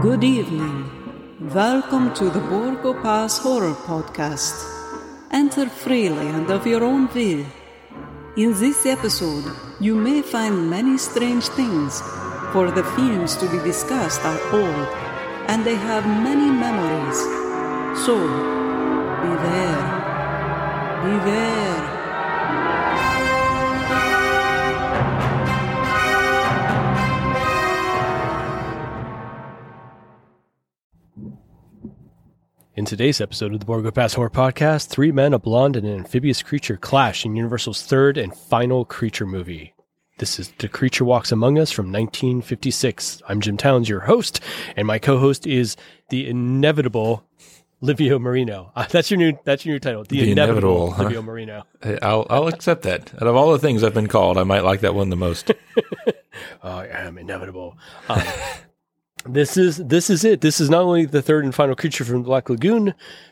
Good evening. Welcome to the Borgo Pass Horror Podcast. Enter freely and of your own will. In this episode, you may find many strange things, for the films to be discussed are old, and they have many memories. So, beware. Beware. In today's episode of the Borgo Pass Horror Podcast, three men, a blonde, and an amphibious creature clash in Universal's third and final creature movie. This is The Creature Walks Among Us from 1956. I'm Jim Towns, your host, and my co-host is the inevitable Livio Marino. That's your new title. The inevitable Livio Marino. I'll accept that. Out of all the things I've been called, I might like that one the most. I am inevitable. This is it. This is not only the third and final Creature from the Black Lagoon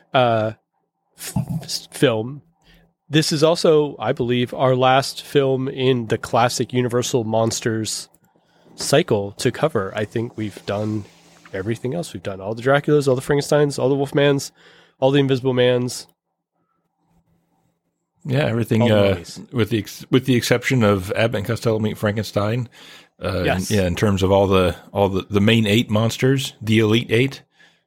film. This is also, I believe, our last film in the classic Universal Monsters cycle to cover. I think we've done everything else. We've done all the Draculas, all the Frankensteins, all the Wolfmans, all the Invisible Mans. Yeah, everything with the exception of Abbott and Costello Meet Frankenstein. Yes. Yeah, in terms of all the main 8 monsters, the Elite 8.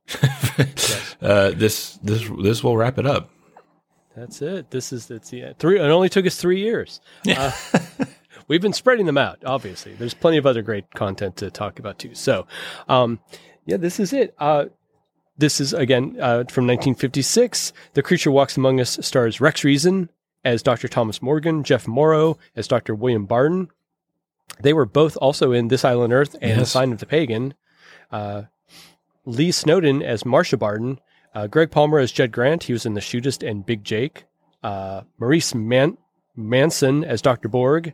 Yes. This will wrap it up. That's it. It only took us 3 years. We've been spreading them out. Obviously, there's plenty of other great content to talk about too. So, this is it. This is again from 1956. The Creature Walks Among Us stars Rex Reason as Dr. Thomas Morgan, Jeff Morrow as Dr. William Barton. They were both also in This Island Earth and The Sign of the Pagan. Lee Snowden as Marcia Barton. Greg Palmer as Jed Grant. He was in The Shootist and Big Jake. Maurice Manson as Dr. Borg.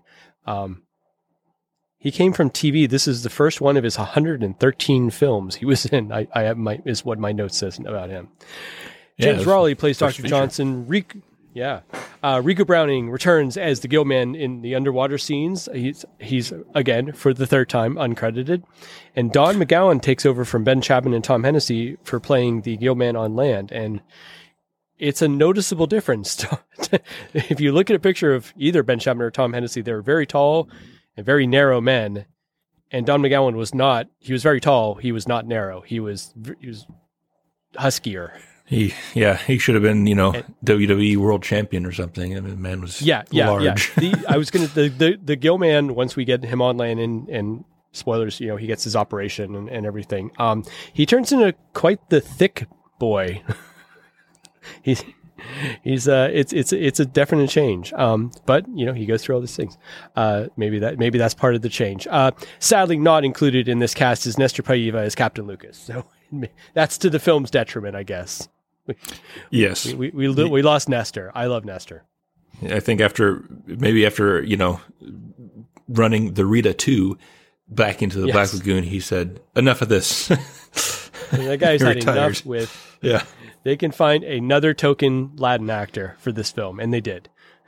He came from TV. This is the first one of his 113 films he was in. Is what my note says about him. James Raleigh plays Dr. Johnson. Rico Browning returns as the Gillman in the underwater scenes. He's again, for the third time, uncredited. And Don McGowan takes over from Ben Chapman and Tom Hennessy for playing the Gillman on land. And it's a noticeable difference. If you look at a picture of either Ben Chapman or Tom Hennessy, they're very tall and very narrow men. And Don McGowan was not. He was very tall. He was not narrow. He was huskier. He should have been, WWE World Champion or something. I mean, the man was large. The Gillman, once we get him on land and spoilers, he gets his operation and everything. He turns into quite the thick boy. It's a definite change. But he goes through all these things. Maybe that's part of the change. Sadly not included in this cast is Nestor Paiva as Captain Lucas. So that's to the film's detriment, I guess. Yes. We lost Nestor. I love Nestor. I think after running the Rita 2 back into the Black Lagoon, he said, enough of this. That guy's had enough with. Yeah. They can find another token Latin actor for this film, and they did.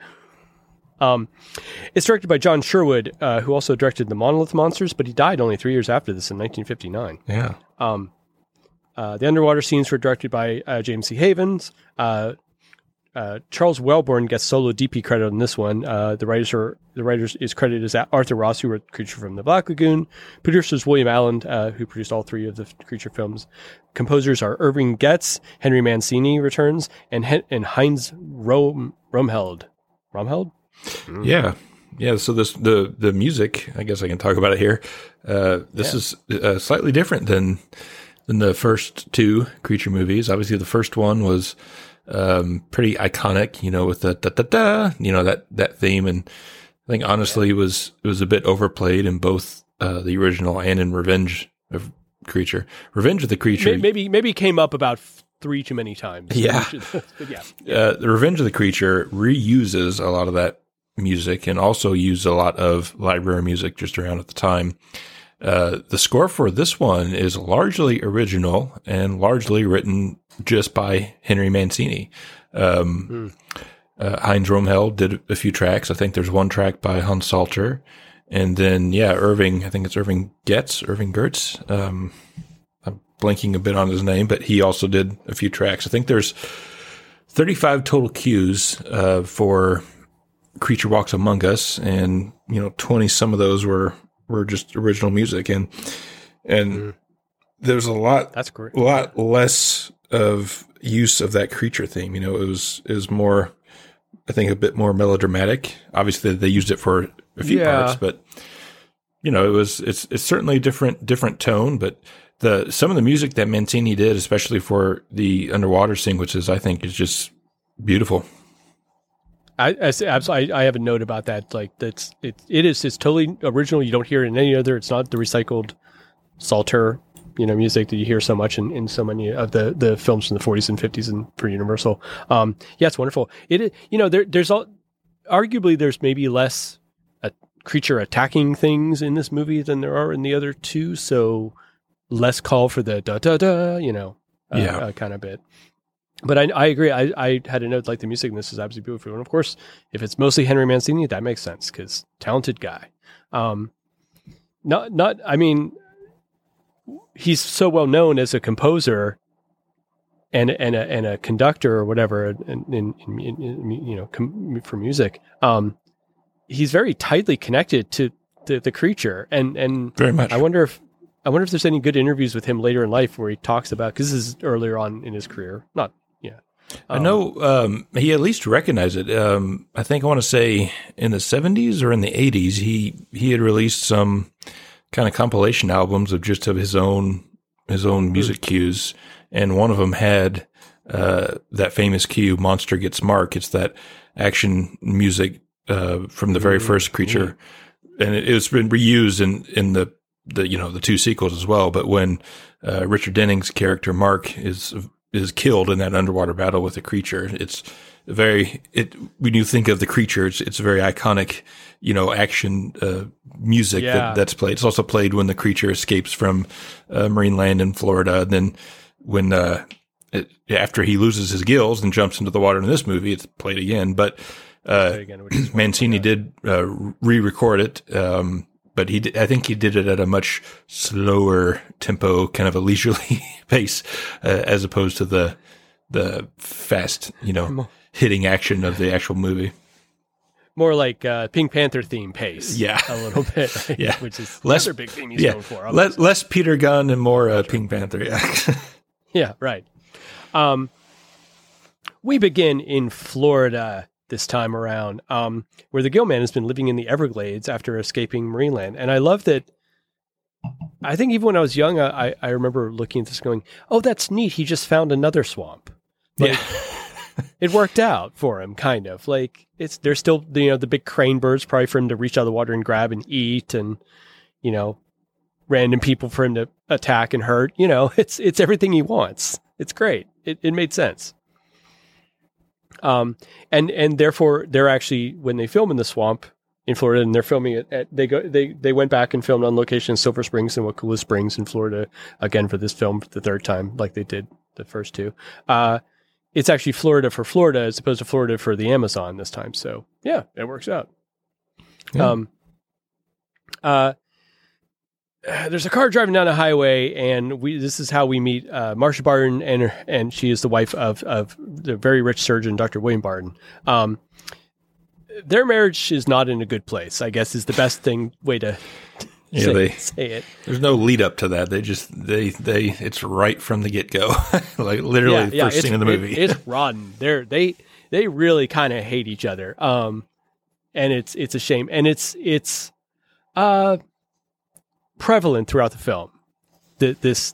It's directed by John Sherwood, who also directed The Monolith Monsters, but he died only 3 years after this in 1959. Yeah. The underwater scenes were directed by James C. Havens. Charles Wellborn gets solo DP credit on this one. The writers is credited as Arthur Ross, who wrote Creature from the Black Lagoon. Producers William Allen, who produced all 3 of the Creature films. Composers are Irving Getz, Henry Mancini returns, and Heinz Romheld. Romheld? Yeah. Yeah, so the music, I guess I can talk about it here. This is slightly different than the first 2 Creature movies. Obviously, the first one was pretty iconic, with the da-da-da, that theme. And I think, honestly, it was a bit overplayed in both the original and in Revenge of Creature. Revenge of the Creature. Maybe came up about 3 too many times. Yeah. But yeah. The Revenge of the Creature reuses a lot of that music and also used a lot of library music just around at the time. The score for this one is largely original and largely written just by Henry Mancini. Heinz Romheld did a few tracks. I think there's one track by Hans Salter. And then, Irving Gertz. I'm blanking a bit on his name, but he also did a few tracks. I think there's 35 total cues for Creature Walks Among Us, and 20 some of those were just original music, and there's a lot. That's great. A lot less of use of that creature theme. It was more, I think, a bit more melodramatic. Obviously, they used it for a few parts, but it's certainly a different tone. But some of the music that Mancini did, especially for the underwater sequences, I think is just beautiful. I have a note about that. Like it's totally original. You don't hear it in any other. It's not the recycled Salter, music that you hear so much in so many of the films from the 40s and 50s and for Universal. It's wonderful. There's arguably there's maybe less a creature attacking things in this movie than there are in the other two. So less call for the da da da, kind of bit. But I agree. I had a note like the music in this is absolutely beautiful. And of course, if it's mostly Henry Mancini, that makes sense because talented guy. He's so well known as a composer and a conductor or whatever for music. He's very tightly connected to the creature and very much. I wonder if there's any good interviews with him later in life where he talks about, because this is earlier on in his career. I know he at least recognized it. I think I want to say in the 70s or in the 80s, he had released some kind of compilation albums of just of his own music cues, and one of them had that famous cue, "Monster Gets Mark." It's that action music from the very first Creature, and it's been reused in the two sequels as well. But when Richard Denning's character Mark is killed in that underwater battle with the creature, it's when you think of the creature, it's a very iconic, action music that's played. It's also played when the creature escapes from marine land in Florida. And then when after he loses his gills and jumps into the water in this movie, it's played again. But Mancini did re-record it. But I think he did it at a much slower tempo, kind of a leisurely pace, as opposed to the fast, hitting action of the actual movie. More like Pink Panther theme pace. Yeah. A little bit. Right? Yeah. Which is less another big theme he's known for. Less Peter Gunn and more Pink Panther. Yeah. Yeah, right. We begin in Florida this time around, where the Gill Man has been living in the Everglades after escaping Marineland. And I love that. I think even when I was young, I remember looking at this going, oh, that's neat. He just found another swamp. Like, it worked out for him, kind of. Like, there's still, the big crane birds probably for him to reach out of the water and grab and eat, and, random people for him to attack and hurt. It's everything he wants. It's great. It made sense. And therefore they're actually, when they film in the swamp in Florida, and they're filming it they went back and filmed on location in Silver Springs and Wakulla Springs in Florida again for this film for the third time, like they did the first two. It's actually Florida for Florida as opposed to Florida for the Amazon this time. So yeah, it works out. Yeah. There's a car driving down a highway, and this is how we meet Marcia Barton, and she is the wife of the very rich surgeon, Dr. William Barton. Their marriage is not in a good place, I guess, is the best way to say it. There's no lead up to that. It's right from the get go, like literally first scene of the movie. It's rotten. They really kind of hate each other, and it's a shame, and it's prevalent throughout the film. This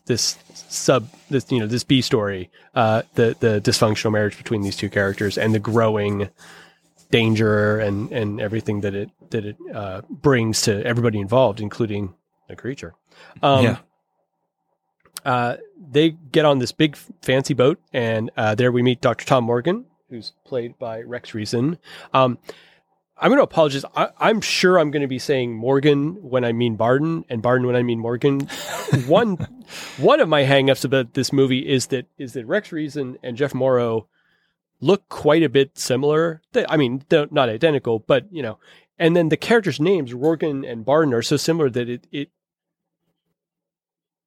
B story, the dysfunctional marriage between these two characters and the growing danger and everything that it brings to everybody involved, including the creature. They get on this big fancy boat, and there we meet Dr. Tom Morgan, who's played by Rex Reason. I'm going to apologize. I'm sure I'm going to be saying Morgan when I mean Barton and Barton when I mean Morgan. One of my hangups about this movie is that Rex Reason and Jeff Morrow look quite a bit similar. They're not identical, but and then the characters' names, Morgan and Barton, are so similar that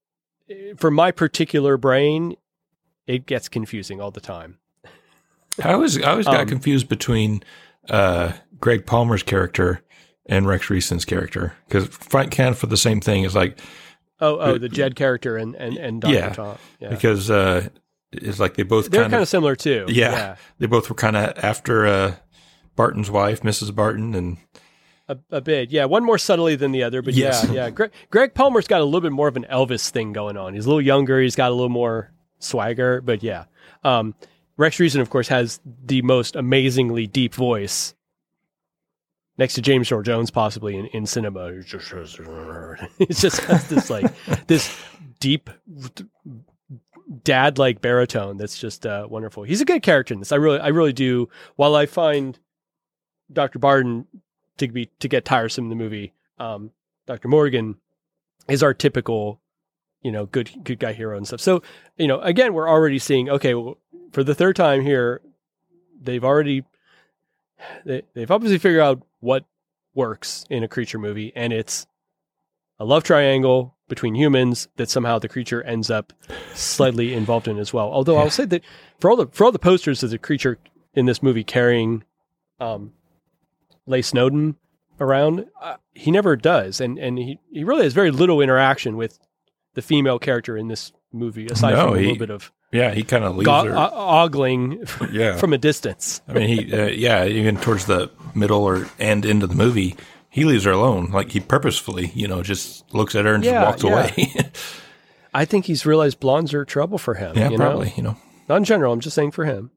for my particular brain, it gets confusing all the time. I always got confused between Greg Palmer's character and Rex Reason's character, because kind of for the same thing. It's like the Jed character and Dr. Tom. Yeah, because it's like they're kind of similar too. Yeah, they both were kind of after Barton's wife, Mrs. Barton, and a bit. Yeah, one more subtly than the other, but yes. yeah. Greg Palmer's got a little bit more of an Elvis thing going on. He's a little younger. He's got a little more swagger, but yeah. Rex Reason, of course, has the most amazingly deep voice next to James Earl Jones, possibly in cinema. It's just has this deep dad-like baritone that's just wonderful. He's a good character in this. I really do. While I find Dr. Barton to get tiresome in the movie, Dr. Morgan is our typical, good guy hero and stuff. So, again, we're already seeing, okay, well, for the third time here, they've obviously figured out what works in a creature movie, and it's a love triangle between humans that somehow the creature ends up slightly involved in as well. Although I'll say that for all the posters of the creature in this movie carrying Leigh Snowden around, he never does, and he really has very little interaction with the female character in this movie, aside from a little bit of he kind of leaves her ogling from a distance. I mean, even towards the middle or end of the movie, he leaves her alone. Like he purposefully, just looks at her and just walks away. I think he's realized blondes are trouble for him. Yeah, probably. Not in general. I'm just saying for him.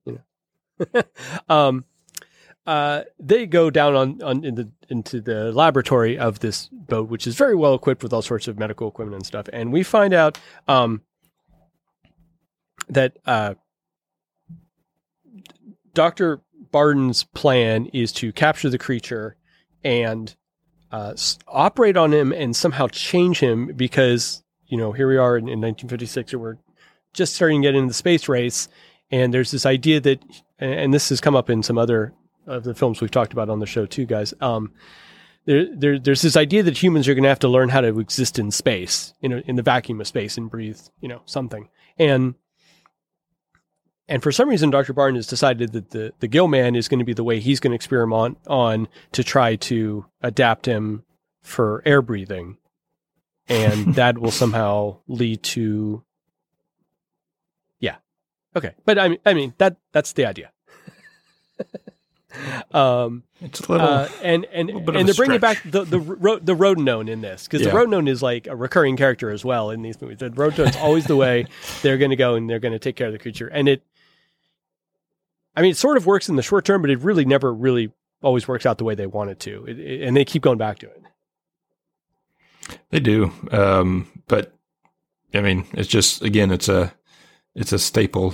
They go down into the laboratory of this boat, which is very well equipped with all sorts of medical equipment and stuff. And we find out that Dr. Barton's plan is to capture the creature and operate on him and somehow change him, because, here we are in 1956, and we're just starting to get into the space race. And there's this idea that, and this has come up in some other of the films we've talked about on the show too, guys. There's this idea that humans are going to have to learn how to exist in space, in the vacuum of space, and breathe, something. And for some reason, Dr. Barton has decided that the Gill Man is going to be the way he's going to experiment on to try to adapt him for air breathing. And that will somehow lead to, okay. But I mean, that's the idea. It's a little, and they're bringing back the Rotenone in this, because the Rotenone is like a recurring character as well in these movies. The Rotenone's always the way they're going to go, and they're going to take care of the creature. And it sort of works in the short term, but it really never really always works out the way they want it to. And they keep going back to it. They do. But I mean, it's just, again, it's a staple,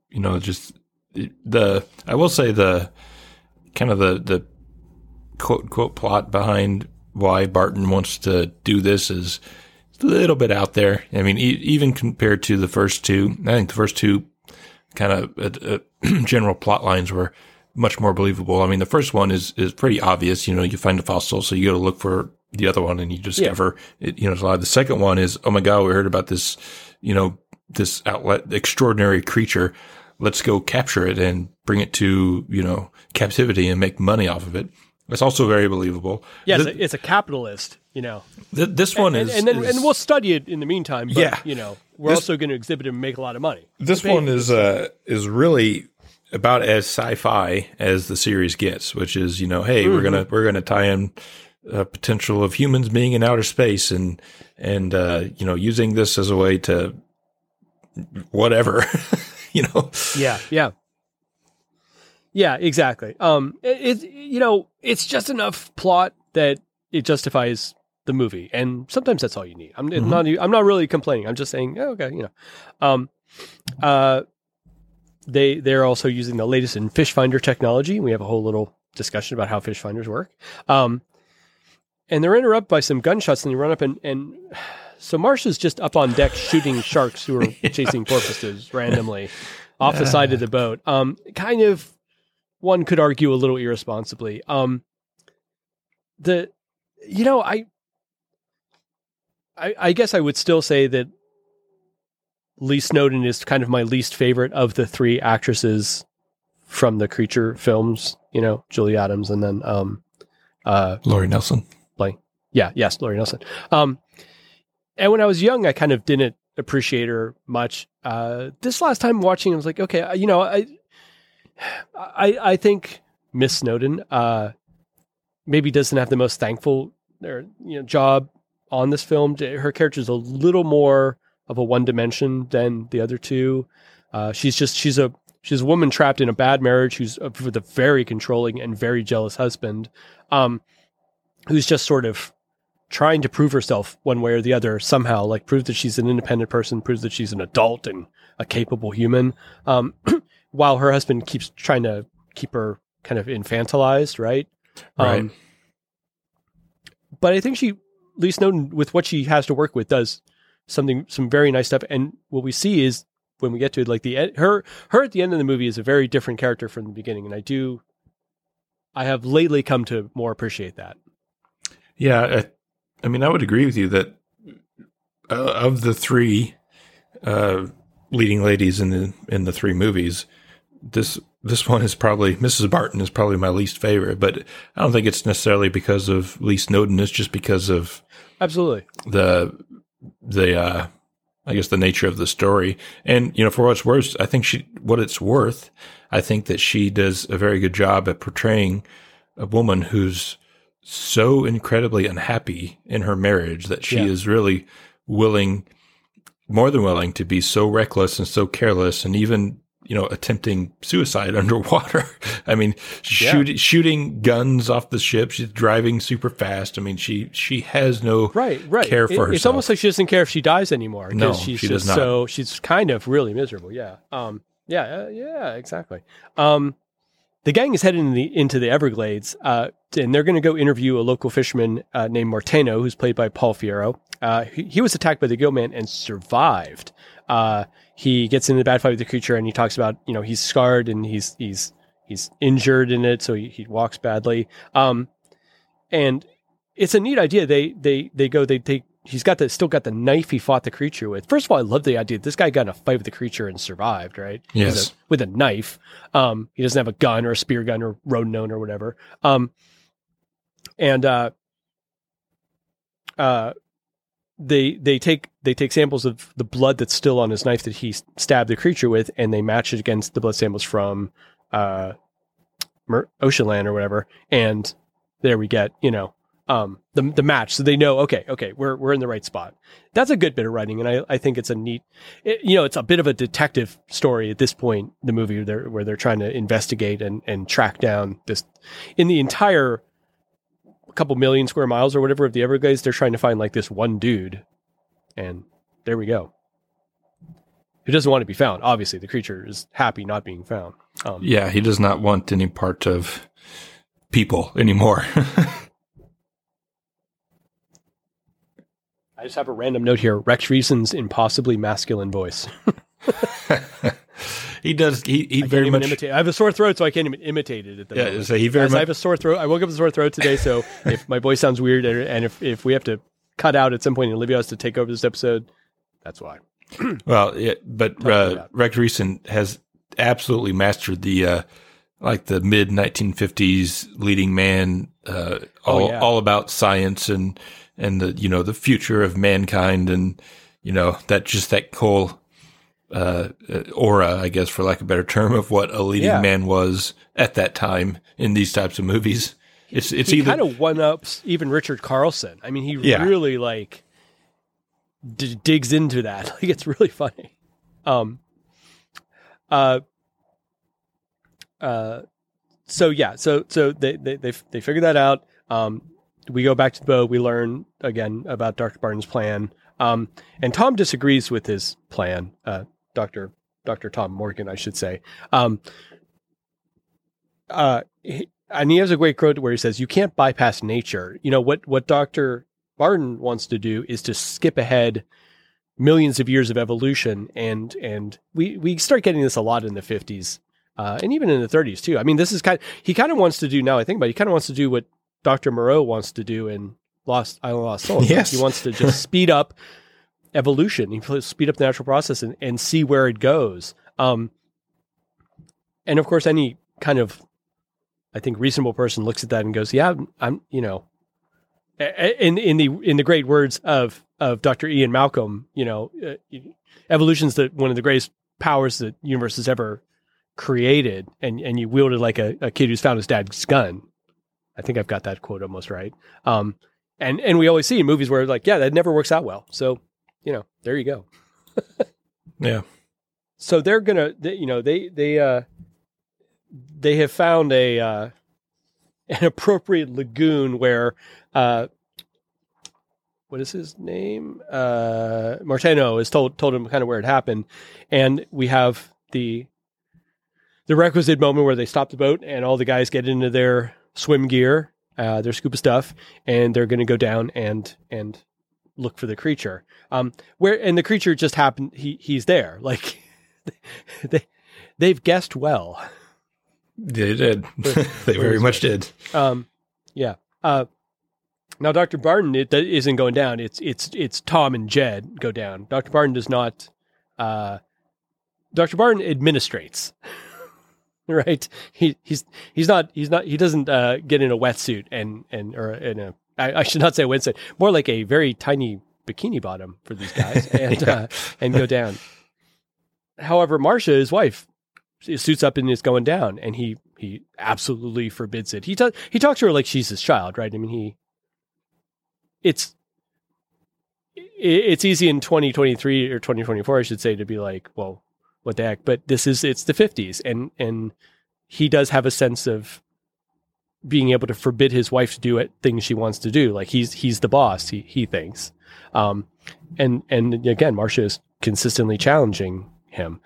I will say the kind of the quote unquote plot behind why Barton wants to do this is a little bit out there. I mean, even compared to the first two, I think the first two kind of general plot lines were much more believable. I mean, the first one is pretty obvious. You find a fossil, so you go to look for the other one, and you discover it. It's a lot. The second one is, oh my God, we heard about this, this extraordinary creature. Let's go capture it and bring it to, captivity and make money off of it. It's also very believable. Yeah, it's a capitalist, This one and we'll study it in the meantime. But, we're also going to exhibit it and make a lot of money. This one is really about as sci-fi as the series gets, which is, hey, we're gonna tie in potential of humans being in outer space and using this as a way to whatever. Yeah, exactly. It's just enough plot that it justifies the movie, and sometimes that's all you need. I'm not really complaining. I'm just saying, okay, they're also using the latest in fish finder technology. We have a whole little discussion about how fish finders work. And they're interrupted by some gunshots, and they run up and so Marsha's just up on deck shooting sharks who are chasing porpoises randomly off the side of the boat. Kind of, one could argue, a little irresponsibly. I guess I would still say that Lee Snowden is kind of my least favorite of the three actresses from the Creature films, Julie Adams and then Laurie Nelson. Laurie Nelson. And when I was young, I kind of didn't appreciate her much. This last time watching, I was like, okay, I think Miss Snowden maybe doesn't have the most thankful job on this film. Her character is a little more of a one dimension than the other two. She's a woman trapped in a bad marriage who's with a very controlling and very jealous husband, who's just sort of trying to prove herself one way or the other somehow, like prove that she's an independent person, proves that she's an adult and a capable human, while her husband keeps trying to keep her kind of infantilized, right? Right. But I think Lee Snowden, with what she has to work with, does some very nice stuff. And what we see is, when we get to it, like her at the end of the movie is a very different character from the beginning. And I have lately come to more appreciate that. Yeah. I mean, I would agree with you that of the three leading ladies in the three movies, this one is probably, Mrs. Barton is probably my least favorite, but I don't think it's necessarily because of Lee Snowden. It's just because of absolutely the I guess the nature of the story. And, for what it's worth, I think I think that she does a very good job at portraying a woman who's so incredibly unhappy in her marriage that she is really more than willing to be so reckless and so careless, and even, attempting suicide underwater. I mean, shooting guns off the ship. She's driving super fast. I mean, she has no care for herself. It's almost like she doesn't care if she dies anymore. No, she does not. So she's kind of really miserable. Yeah. Exactly. The gang is headed into the Everglades, and they're going to go interview a local fisherman named Morteno, who's played by Paul Fierro. He was attacked by the gill man and survived. He gets into a bad fight with the creature, and he talks about, he's scarred and he's injured in it, so he walks badly. And it's a neat idea. He's still got the knife he fought the creature with. First of all, I love the idea. This guy got in a fight with the creature and survived, right? Yes. With a knife. He doesn't have a gun or a spear gun or rodent or whatever. They take samples of the blood that's still on his knife that he stabbed the creature with, and they match it against the blood samples from Oceanland or whatever. And there we get, the match. So they know, okay, we're in the right spot. That's a good bit of writing. And I think it's a neat, it's a bit of a detective story at this point, the movie where they're trying to investigate and track down this in the entire couple million square miles or whatever of the Everglades. They're trying to find like this one dude, and there we go. Who doesn't want to be found? Obviously the creature is happy not being found. He does not want any part of people anymore. I just have a random note here. Rex Reason's impossibly masculine voice. He does. He very much. Imitate. I have a sore throat, so I can't even imitate it at the moment. So he very much. I have a sore throat. I woke up with a sore throat today, so if my voice sounds weird, and if we have to cut out at some point and Olivia has to take over this episode, that's why. Well, but Rex Reason has absolutely mastered the the mid 1950s leading man, all about science and the the future of mankind, and that whole aura, I guess, for lack of a better term, of what a leading man was at that time in these types of movies. He kind of one-ups even Richard Carlson. I mean, he really digs into that. Like, it's really funny. So they figure that out. We go back to the boat. We learn again about Dr. Barton's plan. And Tom disagrees with his plan. Dr. Tom Morgan, I should say. And he has a great quote where he says, "You can't bypass nature." What Dr. Barton wants to do is to skip ahead millions of years of evolution. And we start getting this a lot in the 50s, and even in the 30s too. I mean, this is he kind of wants to do, now I think about it, he kind of wants to do what Dr. Moreau wants to do in Island of Lost Souls. Yes. He wants to just speed up evolution. You speed up the natural process and see where it goes. And of course, any kind of, I think, reasonable person looks at that and goes, yeah, I'm, you know, in the great words of Dr. Ian Malcolm, you know, evolution's one of the greatest powers that the universe has ever created, and you wield it like a kid who's found his dad's gun. I think I've got that quote almost right. And we always see in movies where like, yeah, that never works out well. So, you know, there you go. Yeah. So they're gonna, they have found an appropriate lagoon where, what is his name? Martino has told him kind of where it happened, and we have the requisite moment where they stop the boat and all the guys get into their swim gear, their scuba stuff, and they're going to go down and look for the creature. And the creature just happened. He's there. Like they've guessed well. They did. They very much did. Yeah. Now, Dr. Barton, it isn't going down. It's Tom and Jed go down. Dr. Barton does not. Dr. Barton administrates. Right? He doesn't get in a wetsuit or in a. I should not say a wetsuit. More like a very tiny bikini bottom for these guys, and and go down. However, Marcia, his wife, suits up and is going down, and he absolutely forbids it. He talks to her like she's his child, right? I mean, it's easy in 2023 or 2024, I should say, to be like, well, what the heck? But it's the 50s, and he does have a sense of being able to forbid his wife to do things she wants to do. Like he's the boss, he thinks. And again, Marcia is consistently challenging him.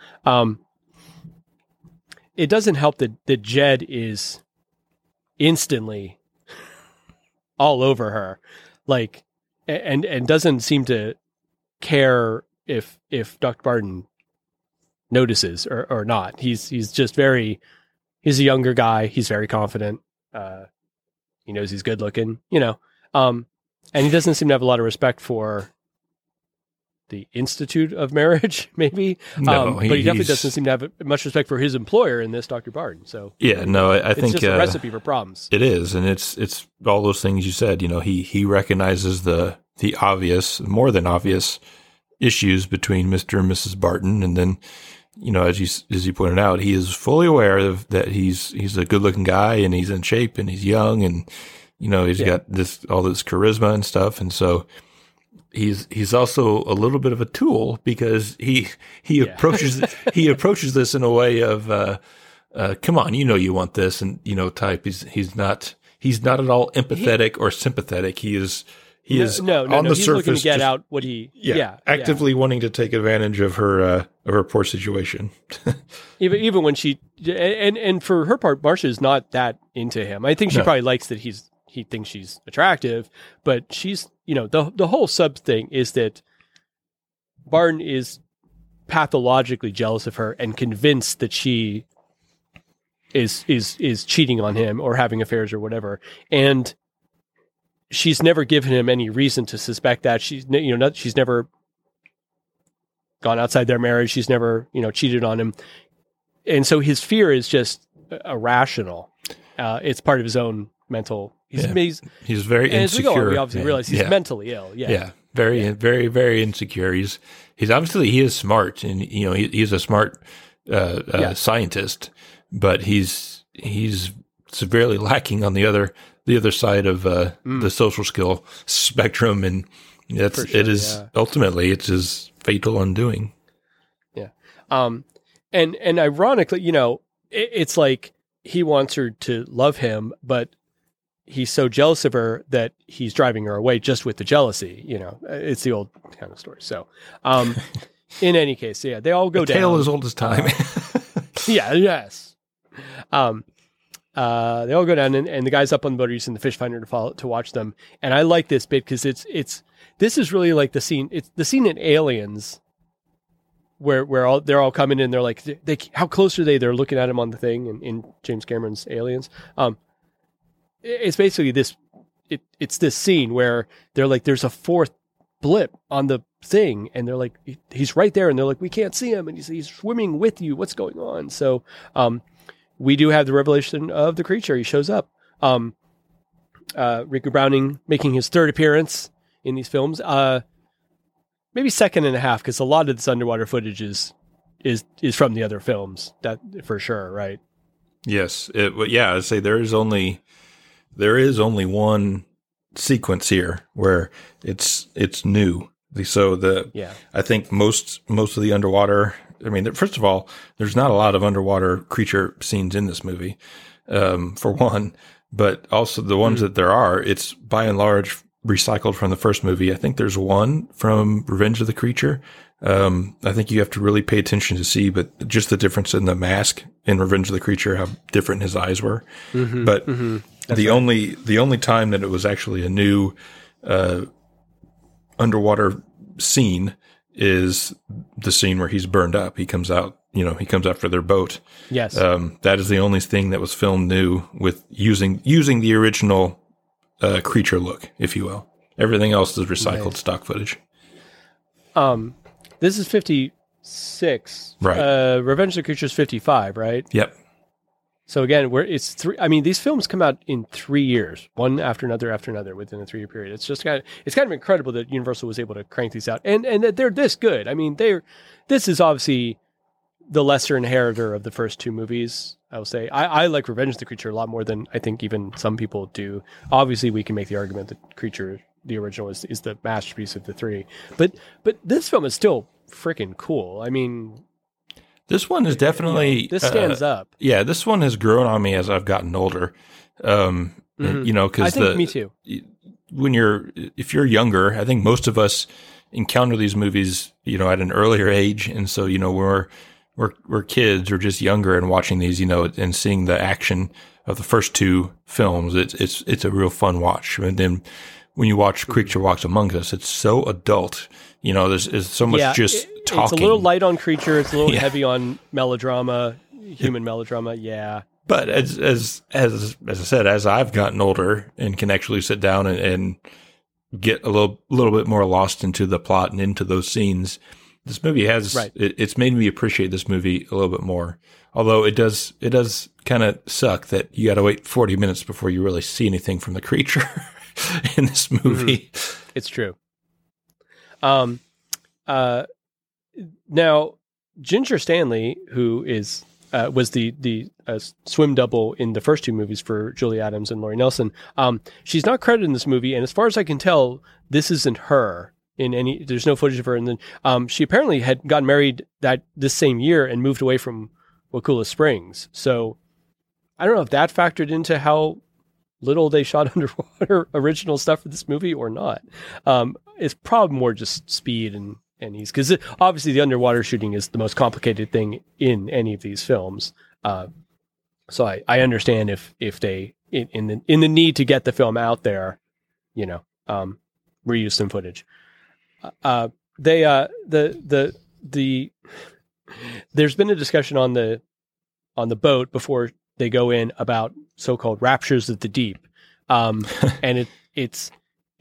It doesn't help that Jed is instantly all over her, like, and doesn't seem to care if Dr. Barton notices or not. He's just he's a younger guy. He's very confident. He knows he's good looking, you know, and he doesn't seem to have a lot of respect for the Institute of Marriage, maybe. No, but he definitely doesn't seem to have much respect for his employer in this, Dr. Barton. So yeah, no, I think it's just a recipe for problems. It is, and it's all those things you said. You know, he recognizes the obvious, more than obvious issues between Mr. and Mrs. Barton, and then, you know, as you pointed out, he is fully aware of that he's a good looking guy, and he's in shape, and he's young, and, you know, he's got all this charisma and stuff, and so he's also a little bit of a tool, because he approaches this in a way of come on, you know, you want this, and, you know, type. He's not at all empathetic or sympathetic. He is on the he's surface looking to get out what he actively wanting to take advantage of her poor situation. even when she and for her part, Marcia is not that into him. I think she probably likes that he thinks she's attractive, but she's, you know, the whole sub thing is that Barton is pathologically jealous of her and convinced that she is cheating on him or having affairs or whatever, and she's never given him any reason to suspect that. She's never gone outside their marriage. She's never, you know, cheated on him. And so his fear is just irrational. It's part of his own mental. He's very insecure. As we go on, we obviously realize he's mentally ill. Yeah. Very, very, very insecure. He is smart, and, you know, he's a smart scientist, but he's severely lacking on the other side of the social skill spectrum, and ultimately it's his fatal undoing. Yeah. And ironically, you know, it's like he wants her to love him, but he's so jealous of her that he's driving her away just with the jealousy. You know, it's the old kind of story. So, in any case, yeah, they all go down. Tale as old as time. Yes. They all go down, and the guys up on the boat are using the fish finder to watch them. And I like this bit because this is really like the scene. It's the scene in Aliens where they're all coming in. They're like, how close are they? They're looking at him on the thing in James Cameron's Aliens. It's basically this. It's this scene where they're like, there's a fourth blip on the thing, and they're like, he's right there, and they're like, we can't see him, and he's swimming with you. What's going on? So we do have the revelation of the creature. He shows up. Rico Browning making his third appearance in these films. Maybe second and a half, because a lot of this underwater footage is from the other films, that for sure, right? Yes. I'd say there is only one sequence here where it's new. So I think most of the underwater, I mean, first of all, there's not a lot of underwater creature scenes in this movie, for one, but also the ones that there are, it's by and large recycled from the first movie. I think there's one from Revenge of the Creature. I think you have to really pay attention to see, but just the difference in the mask in Revenge of the Creature, how different his eyes were. Mm-hmm, but the only time that it was actually a new underwater scene is the scene where he's burned up. He comes out for their boat. Yes. That is the only thing that was filmed new with using the original creature look, if you will. Everything else is recycled stock footage. This is 56. Right. Revenge of the Creature is 55, right? Yep. So again, it's three. I mean, these films come out in 3 years, one after another within a 3-year period. It's just kind of incredible that Universal was able to crank these out, and that they're this good. I mean, this is obviously the lesser inheritor of the first two movies. I will say I like Revenge of the Creature a lot more than I think even some people do. Obviously, we can make the argument that Creature, the original, is the masterpiece of the three, but this film is still freaking cool. I mean, this one is definitely this stands up. Yeah, this one has grown on me as I've gotten older. Because I think me too. If you're younger, I think most of us encounter these movies, at an earlier age, and so we're kids or just younger and watching these, and seeing the action of the first two films. It's a real fun watch, and then when you watch Creature Walks Among Us, it's so adult. There's so much talking. It's a little light on Creature. It's a little heavy on melodrama, human melodrama. Yeah. But as I said, as I've gotten older and can actually sit down and get a little bit more lost into the plot and into those scenes, this movie has it's made me appreciate this movie a little bit more. Although it does kind of suck that you got to wait 40 minutes before you really see anything from the creature in this movie. Mm-hmm. It's true. Now, Ginger Stanley, who was the swim double in the first two movies for Julie Adams and Laurie Nelson, she's not credited in this movie, and as far as I can tell, this isn't her in any. There's no footage of her, and then she apparently had gotten married this same year and moved away from Wakulla Springs. So I don't know if that factored into how little they shot underwater original stuff for this movie or not. It's probably more just speed and ease, because obviously the underwater shooting is the most complicated thing in any of these films. So I understand if they in the need to get the film out there, reuse some footage. There's been a discussion on the boat before they go in about so-called raptures of the deep. And it's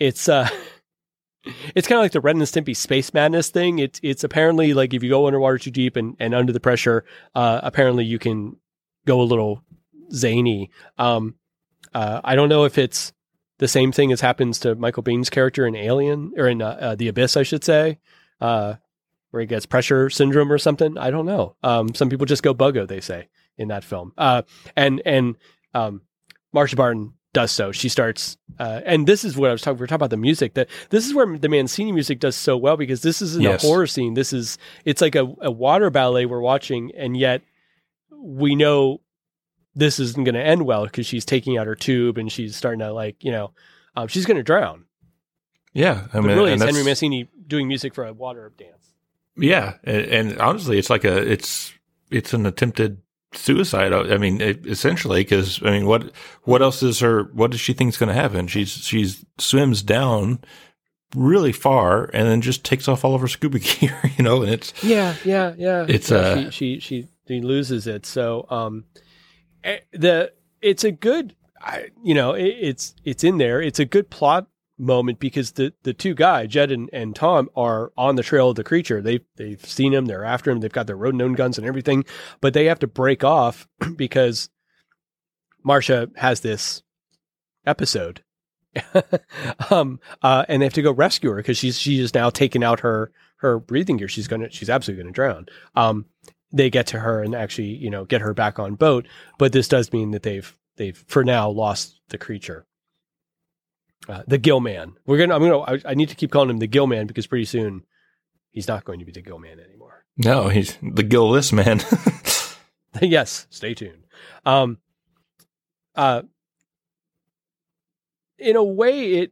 kind of like the Ren and Stimpy Space Madness thing. It's apparently like if you go underwater too deep and under the pressure, apparently you can go a little zany. I don't know if it's the same thing as happens to Michael Biehn's character in Alien, or in The Abyss, I should say, where he gets pressure syndrome or something. I don't know. Some people just go buggo, they say, in that film. And Marsha Barton does so. She starts, and this is what I was talking. We're talking about the music. That this is where the Mancini music does so well, because this isn't a horror scene. It's like a water ballet we're watching, and yet we know this isn't going to end well because she's taking out her tube and she's starting to she's going to drown. Yeah, but really, it's Henry Mancini doing music for a water dance. Yeah, and honestly, it's like it's an attempted suicide. I mean, essentially, because what else is what does she think is going to happen? She swims down really far and then just takes off all of her scuba gear, and it's it's she loses it. So it's a good, it's in there. It's a good plot moment because the two guys, Jed and Tom, are on the trail of the creature. They've seen him. They're after him. They've got their road-known guns and everything, but they have to break off because Marcia has this episode, and they have to go rescue her because she is now taken out her breathing gear. She's absolutely gonna drown. They get to her and actually, get her back on boat, but this does mean that they've for now lost the creature. The Gill Man. I need to keep calling him the Gill Man because pretty soon he's not going to be the Gill Man anymore. No, he's the Gill-less man. Yes, stay tuned. In a way,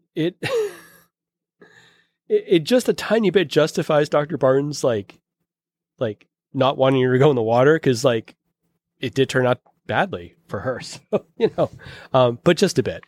it just a tiny bit justifies Dr. Barton's like not wanting her to go in the water because it did turn out badly for her. So, but just a bit.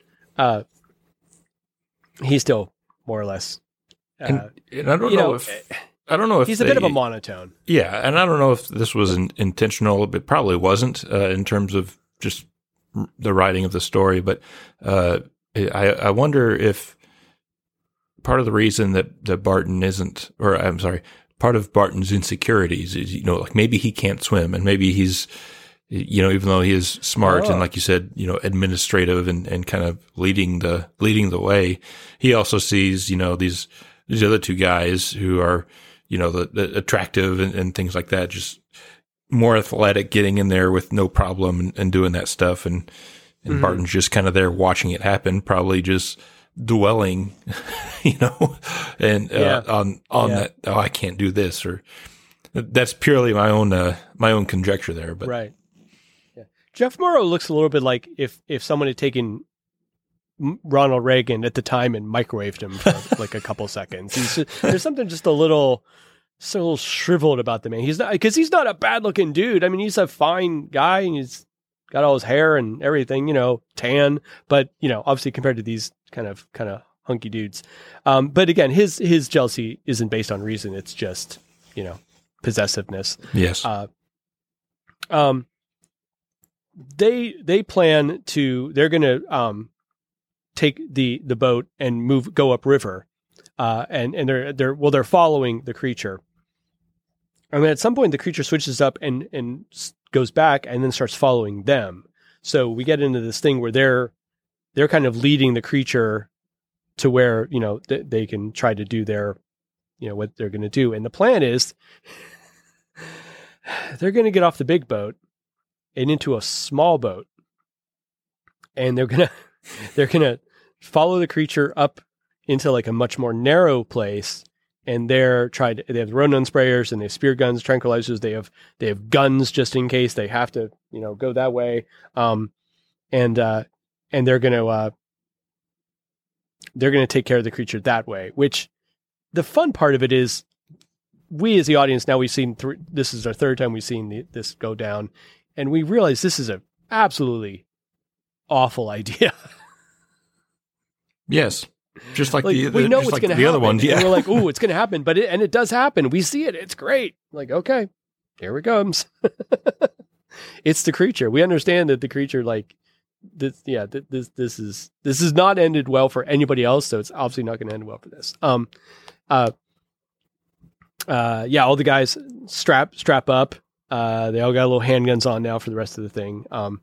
He's still more or less. And I don't know if he's a bit of a monotone. Yeah, and I don't know if this was intentional. It probably wasn't in terms of just the writing of the story. But I wonder if part of the reason that Barton isn't, or I'm sorry, part of Barton's insecurities is maybe he can't swim, and maybe he's. Even though he is smart and like you said, administrative and kind of leading the way, he also sees, these other two guys who are, the attractive and things like that, just more athletic, getting in there with no problem and doing that stuff. And Barton's just kind of there watching it happen, probably just dwelling, and on that, I can't do this, or that's purely my own conjecture there, but right. Jeff Morrow looks a little bit like if someone had taken Ronald Reagan at the time and microwaved him for like a couple seconds. There's something just a little shriveled about the man. He's not a bad looking dude. I mean, he's a fine guy and he's got all his hair and everything, tan, but obviously compared to these kind of hunky dudes. But again, his jealousy isn't based on reason. It's just, possessiveness. Yes. They plan to, they're going to take the boat and go upriver, and they're following the creature. And then at some point the creature switches up and goes back and then starts following them. So we get into this thing where they're kind of leading the creature to where they can try to do their what they're going to do. And the plan is they're going to get off the big boat and into a small boat, and they're gonna follow the creature up into like a much more narrow place. And they have Ronin sprayers and they have spear guns, tranquilizers. They have guns just in case they have to go that way. And they're gonna take care of the creature that way. Which the fun part of it is, we as the audience now, we've seen this is our third time we've seen this go down. And we realize this is an absolutely awful idea. Yes. Just like we know what's going to happen. Other ones, yeah. And we're like, ooh, it's going to happen. But it does happen. We see it. It's great. Like, okay, here it comes. It's the creature. We understand that the creature, this is not ended well for anybody else. So it's obviously not going to end well for this. All the guys strap up. They all got little handguns on now for the rest of the thing.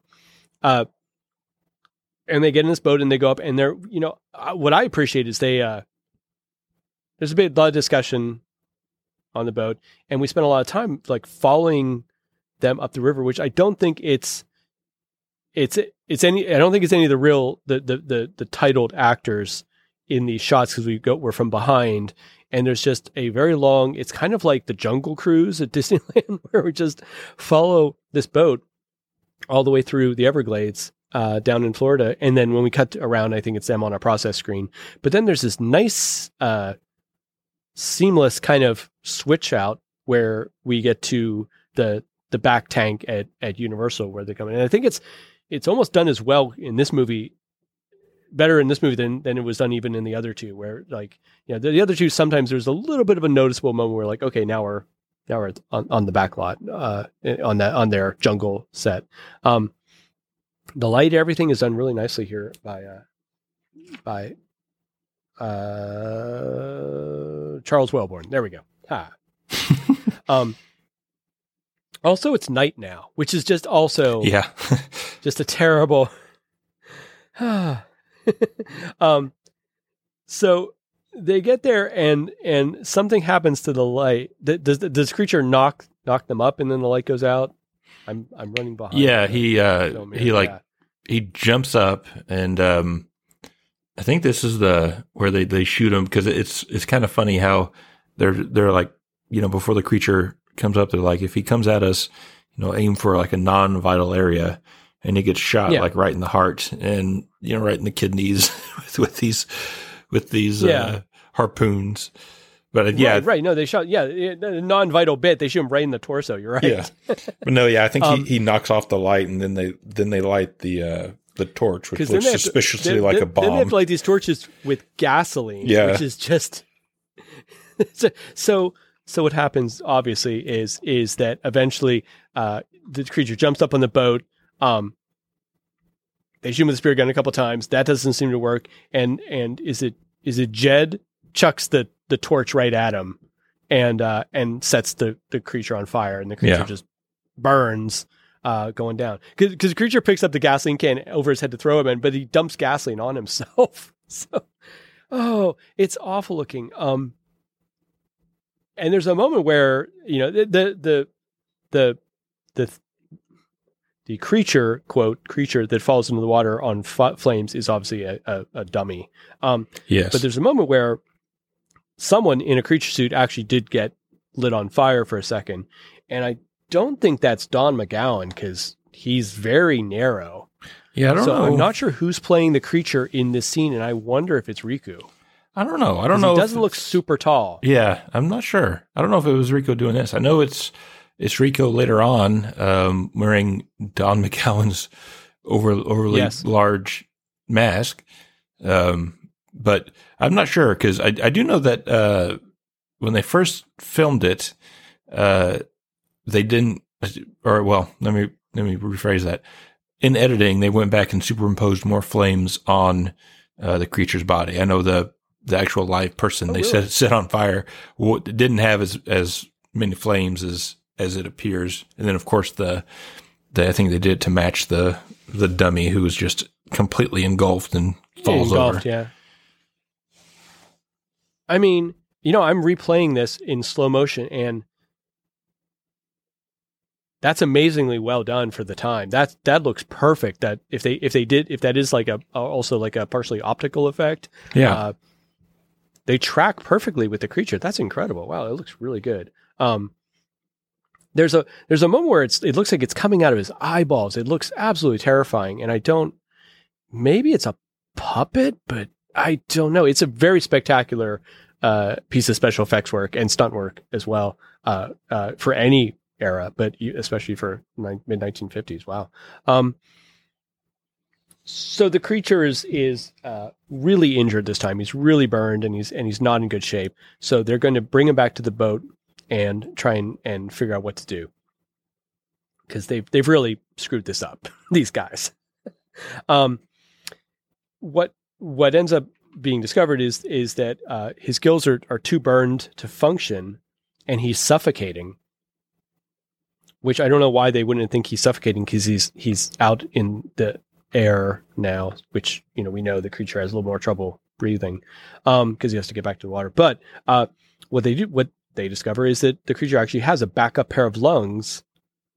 And they get in this boat and they go up, and they're, what I appreciate is there's a lot of discussion on the boat, and we spent a lot of time following them up the river, which I don't think it's any of the real, the titled actors in these shots, because we're from behind. And there's just a very long, it's kind of like the Jungle Cruise at Disneyland, where we just follow this boat all the way through the Everglades down in Florida. And then when we cut around, I think it's them on our process screen. But then there's this nice, seamless kind of switch out where we get to the back tank at Universal where they come in. And I think it's almost done as well in this movie, better in this movie than it was done even in the other two, where the other two, sometimes there's a little bit of a noticeable moment where okay, now we're on the back lot, on their jungle set. The light, everything is done really nicely here by Charles Wellborn. There we go. Ha. Also, it's night now, which is just also just a terrible. So they get there and something happens to the light. Does the creature knock them up and then the light goes out? I'm running behind. Yeah, he jumps up and I think this is where they shoot him, because it's kind of funny how they're like, before the creature comes up, they're like, if he comes at us, aim for like a non-vital area, and he gets shot like right in the heart and right in the kidneys with these harpoons. But right. No, they shot the non-vital bit. They shoot him right in the torso. You're right. Yeah, but no, I think he knocks off the light, and then they light the torch, which looks suspiciously like a bomb. Then they have to light these torches with gasoline, which is just so. So what happens, obviously, is that eventually the creature jumps up on the boat. They shoot him with a spear gun a couple times. That doesn't seem to work. And is it Jed chucks the torch right at him and sets the creature on fire, and the creature just burns going down. Because the creature picks up the gasoline can over his head to throw him in, but he dumps gasoline on himself. So, it's awful looking. And there's a moment where the creature, quote, creature that falls into the water on flames is obviously a dummy. Yes. But there's a moment where someone in a creature suit actually did get lit on fire for a second, and I don't think that's Don McGowan, because he's very narrow. Yeah, I don't know. I'm not sure who's playing the creature in this scene, and I wonder if it's Riku. I don't know. He doesn't look super tall. Yeah, I'm not sure. I don't know if it was Rico doing this. I know it's Rico later on wearing Don McGowan's overly large mask. But I'm not sure, because I do know that when they first filmed it, they didn't. Or well, let me rephrase that. In editing, they went back and superimposed more flames on the creature's body. I know the actual live person set on fire didn't have as many flames as it appears. And then of course I think they did it to match the dummy, who was just completely engulfed and falls over. Yeah. I mean, I'm replaying this in slow motion, and that's amazingly well done for the time. That looks perfect. That if that is like also like a partially optical effect. Yeah. They track perfectly with the creature. That's incredible. Wow, it looks really good. There's a moment where it looks like it's coming out of his eyeballs. It looks absolutely terrifying, and maybe it's a puppet, but I don't know. It's a very spectacular piece of special effects work and stunt work as well for any era, but especially for mid 1950s. Wow. So the creature is really injured this time. He's really burned, and he's not in good shape. So they're going to bring him back to the boat and try and figure out what to do, because they've really screwed this up. These guys. What ends up being discovered is that his gills are too burned to function, and he's suffocating. Which I don't know why they wouldn't think he's suffocating, because he's out in the air now, which we know the creature has a little more trouble breathing because he has to get back to the water. But what they discover is that the creature actually has a backup pair of lungs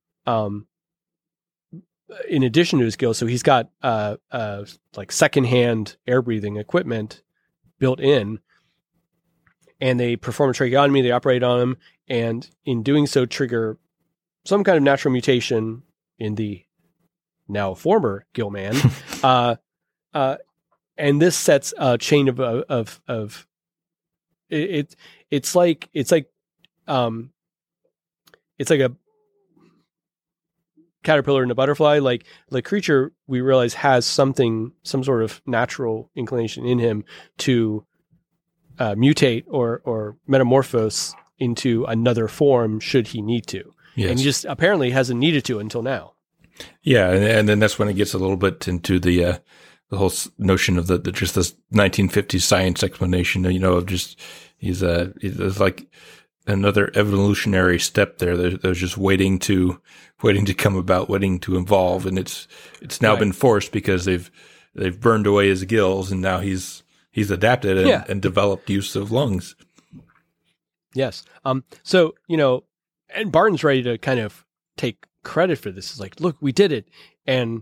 in addition to his gills. So he's got like secondhand air breathing equipment built in, and they perform a tracheotomy. They operate on him, and in doing so trigger some kind of natural mutation in the now former Gillman, and this sets a chain of it's like a caterpillar and a butterfly. Like the creature, we realize, has some sort of natural inclination in him to mutate or metamorphose into another form should he need to. Yes. And he just apparently hasn't needed to until now. Yeah, and then that's when it gets a little bit into the whole notion of the just this 1950s science explanation, of just he's like another evolutionary step there. There's just waiting to come about, waiting to evolve, and it's now been forced because they've burned away his gills, and now he's adapted and developed use of lungs. Yes. So, and Barton's ready to kind of take credit for this. It's like, look, we did it. And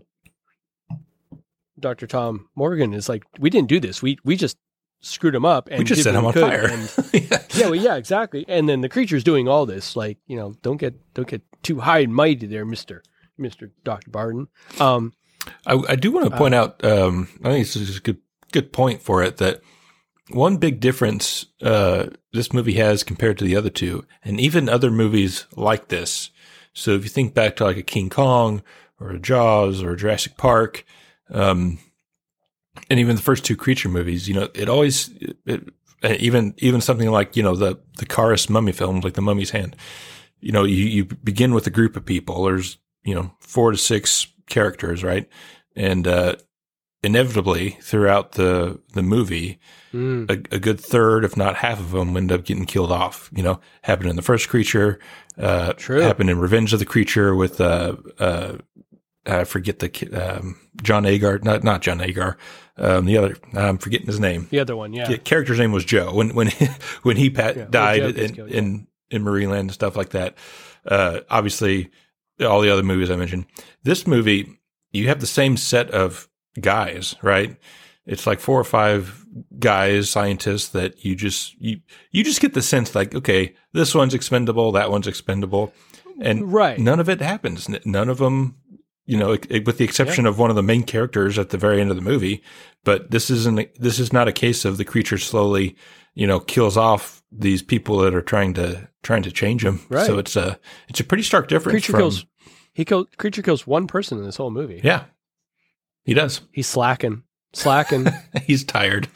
Dr. Tom Morgan is like, we didn't do this. We just screwed him up and we just set him on fire. And, exactly. And then the creature's doing all this, like, don't get too high and mighty there, Mr. Dr. Barton. I do want to point out, I think this is a good point for it, that one big difference this movie has compared to the other two, and even other movies like this. So if you think back to like a King Kong or a Jaws or a Jurassic Park, and even the first two creature movies, it always, even something like, the Karis mummy films, like The Mummy's Hand, you begin with a group of people. There's, 4 to 6 characters, right? And, inevitably throughout the movie, a good third, if not half of them, end up getting killed off. Happened in the first creature, happened in Revenge of the Creature with, I forget John Agar, not John Agar, the other, I'm forgetting his name. The other one, yeah. The character's name was Joe. When he died in Marineland and stuff like that. Obviously all the other movies I mentioned. This movie, you have the same set of guys, right? It's like 4 or 5 guys, scientists, that you just get the sense like, okay, this one's expendable, that one's expendable, and none of it happens. None of them, with the exception of one of the main characters at the very end of the movie. But this is not a case of the creature slowly, kills off these people that are trying to change him. Right. So it's a pretty stark difference. Creature kills one person in this whole movie. Yeah. He does. He's slacking. He's tired.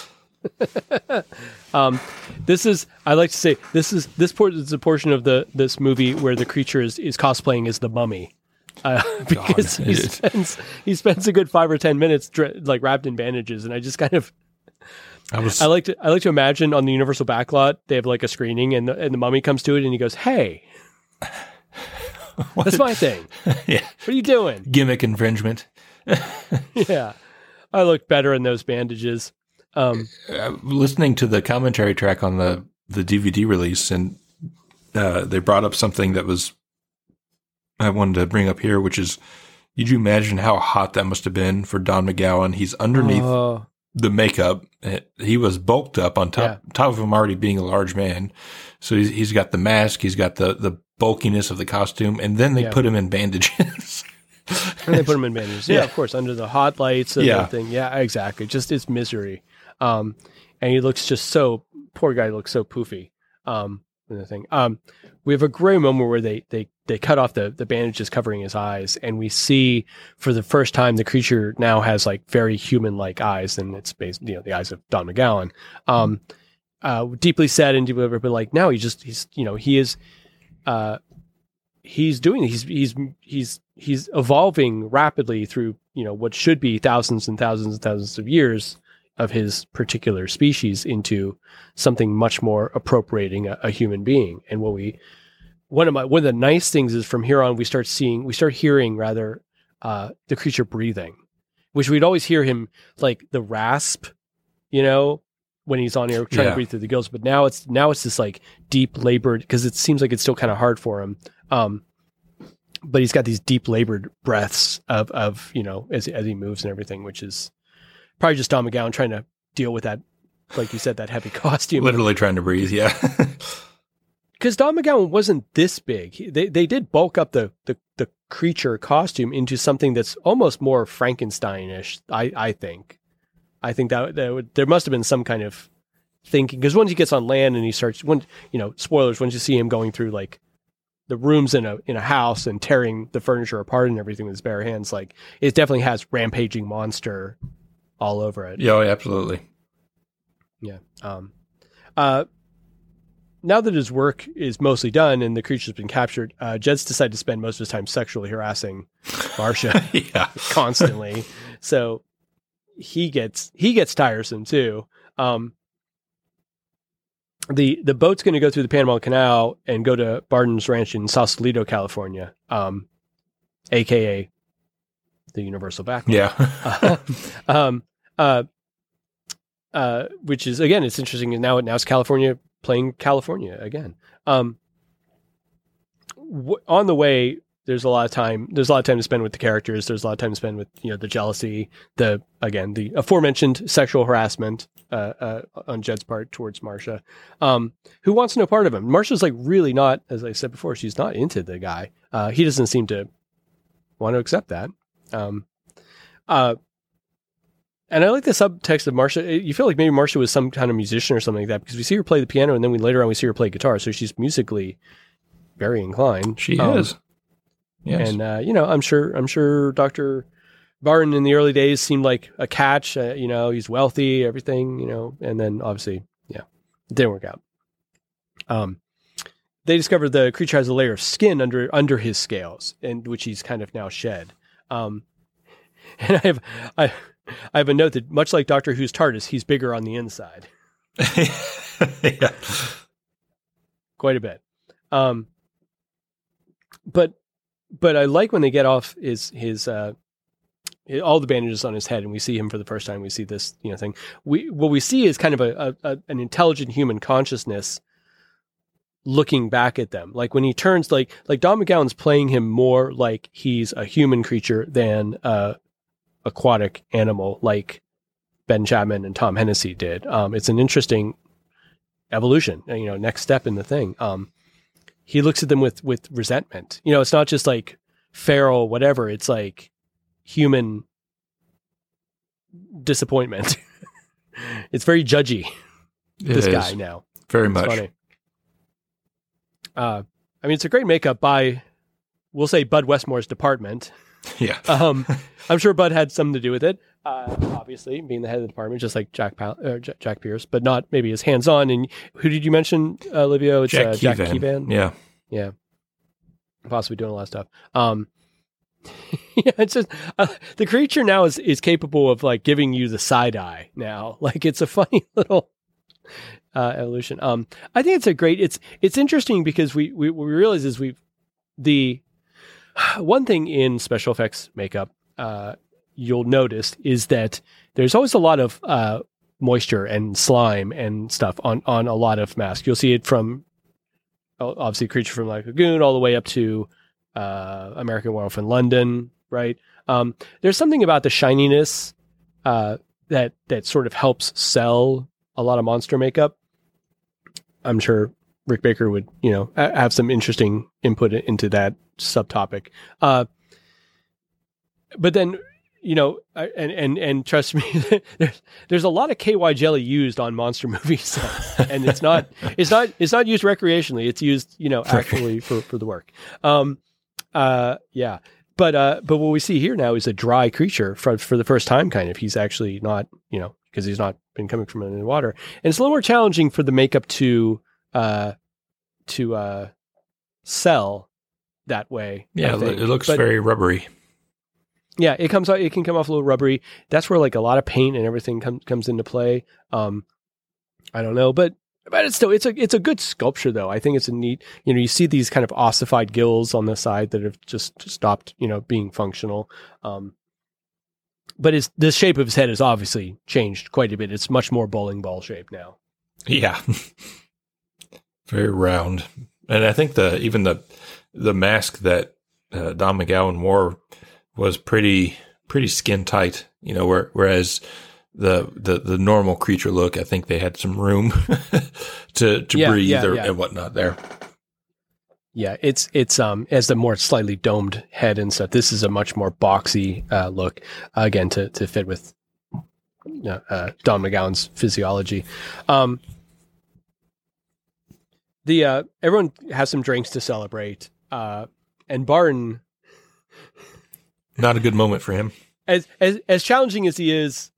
I like to say, this is a portion of this movie where the creature is cosplaying as the mummy. Because he spends a good 5 or 10 minutes like wrapped in bandages, and I just kind of I like to imagine on the Universal backlot they have like a screening, and the mummy comes to it and he goes, "Hey, that's my thing. Yeah, what are you doing? Gimmick infringement." Yeah, I look better in those bandages. Listening to the commentary track on the DVD release, and they brought up something that I wanted to bring up here, which is, did you imagine how hot that must have been for Don McGowan? He's underneath the makeup. He was bulked up on top of him already being a large man. So he's got the mask, he's got the bulkiness of the costume, and then they put him in bandages. Yeah, of course, under the hot lights and everything. Yeah, exactly. Just it's misery. And he looks poor guy looks so poofy. In the thing. We have a great moment where they cut off the bandages covering his eyes, and we see for the first time the creature now has like very human-like eyes, and it's based, the eyes of Don McGowan. Deeply sad and deeply, but like now he's evolving rapidly through what should be thousands and thousands and thousands of years of his particular species into something much more appropriating a human being. And one of the nice things is from here on we start hearing the creature breathing, which we'd always hear him like the rasp, when he's on air trying to breathe through the gills. But now it's this like deep labored, because it seems like it's still kind of hard for him. But he's got these deep labored breaths of as he moves and everything, which is probably just Don McGowan trying to deal with that, like you said, that heavy costume. Literally trying to breathe, yeah. Because Don McGowan wasn't this big. They did bulk up the creature costume into something that's almost more Frankenstein-ish, I think. I think that there must have been some kind of thinking. Because once he gets on land and he starts, spoilers, once you see him going through like the rooms in a house and tearing the furniture apart and everything with his bare hands, like it definitely has rampaging monster all over it. Yeah, absolutely. Yeah. Now that his work is mostly done and the creature's been captured, Jed's decided to spend most of his time sexually harassing Marcia constantly. So, he gets tiresome too. The boat's going to go through the Panama Canal and go to Barden's Ranch in Sausalito, California, aka the Universal Backlot. Which is, again, it's interesting. And now it's California playing California again. On the way, there's a lot of time to spend with the characters. There's a lot of time to spend with, the jealousy, the aforementioned sexual harassment, on Jed's part towards Marcia, who wants no part of him. Marcia's like really not, as I said before, she's not into the guy. He doesn't seem to want to accept that. And I like the subtext of Marcia. You feel like maybe Marcia was some kind of musician or something like that, because we see her play the piano and then later on we see her play guitar. So she's musically very inclined. She is. Yes. And, I'm sure Dr. Barden in the early days seemed like a catch. He's wealthy, everything, and then obviously, it didn't work out. They discovered the creature has a layer of skin under his scales, and which he's kind of now shed. And I have a note that much like Doctor Who's TARDIS, he's bigger on the inside. Yeah. Quite a bit. But I like when they get off his all the bandages on his head, and we see him for the first time. We see this thing. What we see is kind of an intelligent human consciousness looking back at them. Like when he turns, like Don McGowan's playing him more like he's a human creature than aquatic animal, like Ben Chapman and Tom Hennessy did. It's an interesting evolution. Next step in the thing. He looks at them with resentment. It's not just like feral, whatever. It's like human disappointment. It's very judgy. This guy now. Very much. Funny. It's a great makeup by, we'll say, Bud Westmore's department. Yeah. I'm sure Bud had something to do with it. Obviously, being the head of the department, just like Jack Pierce, but not maybe as hands-on. And who did you mention, Livio? It's Jack Keevan. Yeah. Possibly doing a lot of stuff. It's just the creature now is capable of like giving you the side eye now. Like it's a funny little evolution. I think it's a great. It's interesting because we realize is the one thing in special effects makeup. You'll notice is that there's always a lot of moisture and slime and stuff on a lot of masks. You'll see it from obviously Creature from Black Lagoon all the way up to American Werewolf in London, right? There's something about the shininess that sort of helps sell a lot of monster makeup. I'm sure Rick Baker would, have some interesting input into that subtopic. But then, and trust me, there's a lot of KY jelly used on monster movies, and it's not used recreationally. It's used, actually for the work. Yeah. But what we see here now is a dry creature for the first time, kind of. He's actually not, because he's not been coming from under the water, and it's a little more challenging for the makeup to sell that way. Yeah, it looks very rubbery. Yeah, it can come off a little rubbery. That's where like a lot of paint and everything comes into play. I don't know, but it's still it's a good sculpture though. I think it's a neat. You see these kind of ossified gills on the side that have just stopped being functional. But the shape of his head has obviously changed quite a bit. It's much more bowling ball shape now. Yeah, very round. And I think even the mask that Don McGowan wore was pretty skin tight, whereas the normal creature look, I think they had some room to breathe and whatnot there. Yeah, it's as the more slightly domed head and stuff. This is a much more boxy look, again to fit with Don McGowan's physiology. Everyone has some drinks to celebrate, and Barden. Not a good moment for him. As challenging as he is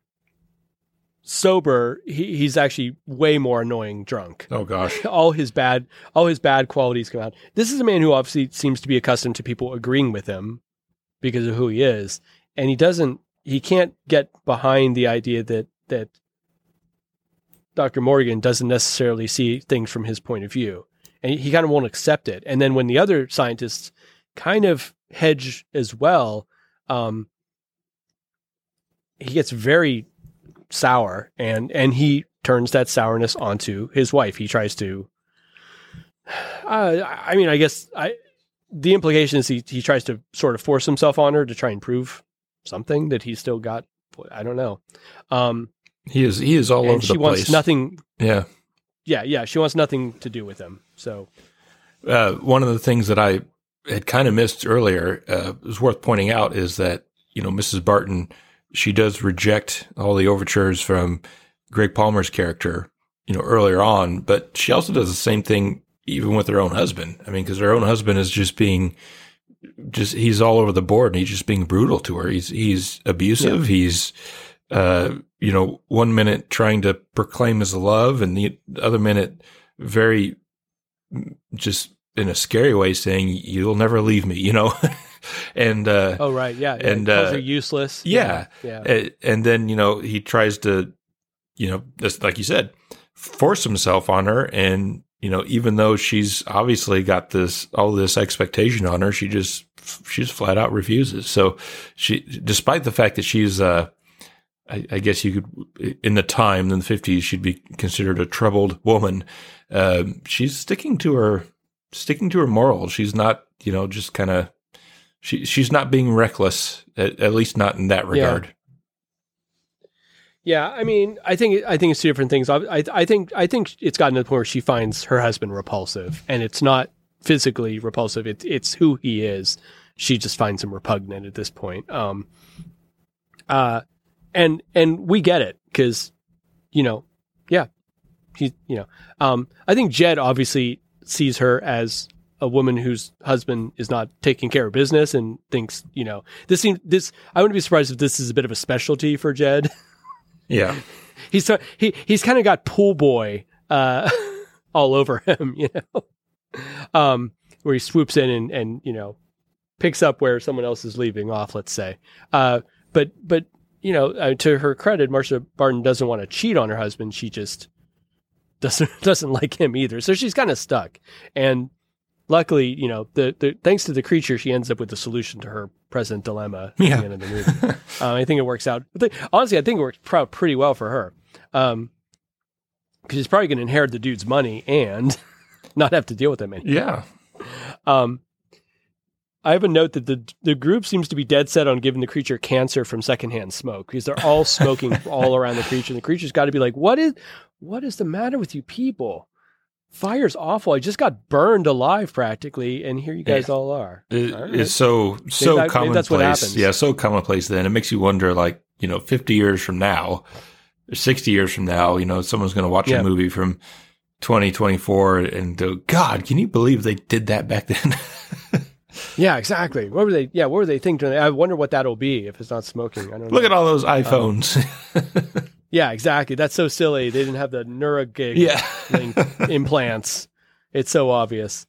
sober, he's actually way more annoying drunk. Oh gosh. All his bad qualities come out. This is a man who obviously seems to be accustomed to people agreeing with him because of who he is. And he he can't get behind the idea that Dr. Morgan doesn't necessarily see things from his point of view, and he kind of won't accept it. And then when the other scientists kind of hedge as well, he gets very sour, and he turns that sourness onto his wife. He tries to, I guess the implication is he tries to sort of force himself on her to try and prove something that he's still got. I don't know. He is all over the place. She wants nothing. Yeah. Yeah. She wants nothing to do with him. So, one of the things that I had kind of missed earlier, is worth pointing out, is that, Mrs. Barton, she does reject all the overtures from Greg Palmer's character, earlier on, but she also does the same thing even with her own husband. I mean, because her own husband is he's all over the board, and he's just being brutal to her. He's abusive. Yeah. He's, 1 minute trying to proclaim his love, and the other minute very just in a scary way saying, "You'll never leave me," and, oh, right. Yeah. And, calls her useless. Yeah. And then, he tries to, just like you said, force himself on her. And, even though she's obviously got all this expectation on her, she's flat out refuses. So despite the fact that she's, I guess you could, in the 50s, she'd be considered a troubled woman. She's sticking to her morals. She's not, just kind of, she's not being reckless, at least not in that regard. Yeah. I mean, I think it's two different things. I think it's gotten to the point where she finds her husband repulsive, and it's not physically repulsive. It's who he is. She just finds him repugnant at this point. And we get it, because, I think Jed obviously sees her as a woman whose husband is not taking care of business, and thinks, I wouldn't be surprised if this is a bit of a specialty for Jed. Yeah. He's kind of got pool boy, all over him, where he swoops in and, picks up where someone else is leaving off, let's say. But to her credit, Marsha Barton doesn't want to cheat on her husband. She just doesn't like him either. So she's kind of stuck. And luckily, the thanks to the creature, she ends up with the solution to her present dilemma at the end of the movie. I think it works out. Honestly, I think it works pretty well for her. Because she's probably going to inherit the dude's money and not have to deal with him anymore. Yeah. I have a note that the group seems to be dead set on giving the creature cancer from secondhand smoke, because they're all smoking all around the creature. And the creature's got to be like, what is the matter with you people? Fire's awful. I just got burned alive practically, and here you guys all are. It's so commonplace. Maybe that's what happens. Yeah, so commonplace then. It makes you wonder, 50 years from now, 60 years from now, someone's going to watch a movie from 2024 and go, God, can you believe they did that back then? Yeah, exactly. What were they thinking? I wonder what that'll be if it's not smoking. I don't know. Look at all those iPhones. Yeah, exactly. That's so silly. They didn't have the Neurogig implants. It's so obvious.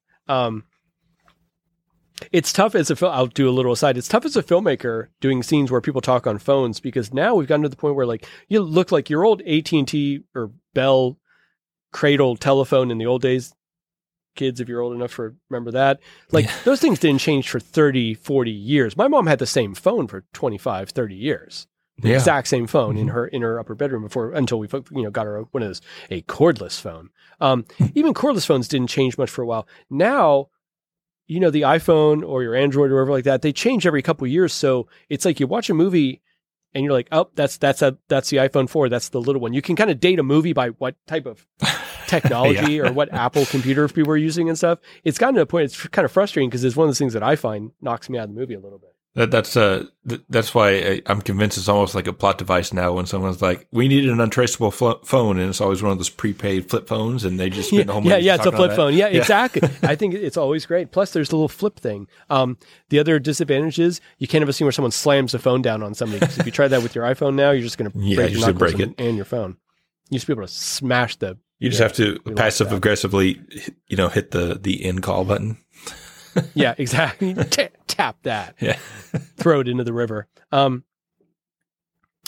It's tough as I'll do a little aside. It's tough as a filmmaker doing scenes where people talk on phones, because now we've gotten to the point where you look like your old AT&T or Bell cradle telephone in the old days. Kids, if you're old enough to remember that, those things didn't change for 30, 40 years. My mom had the same phone for 25, 30 years. The exact same phone in her upper bedroom until we got her one of those, a cordless phone. Even cordless phones didn't change much for a while. Now, the iPhone or your Android or whatever like that, they change every couple of years. So it's like you watch a movie and you're like, oh, that's the iPhone 4. That's the little one. You can kind of date a movie by what type of technology or what Apple computer people are using and stuff. It's gotten to a point, it's kind of frustrating, because it's one of those things that I find knocks me out of the movie a little bit. That's why I'm convinced it's almost like a plot device now when someone's like, we need an untraceable phone, and it's always one of those prepaid flip phones, and they just spend the whole movie it's a flip phone. Yeah, exactly. I think it's always great. Plus, there's the little flip thing. The other disadvantage is you can't have a scene where someone slams the phone down on somebody, because if you try that with your iPhone now, you're just going to break your knuckles and your phone. You used to be able to smash the... You just have to passive aggressively, hit the end call button. Yeah, exactly. Tap that. Yeah. Throw it into the river.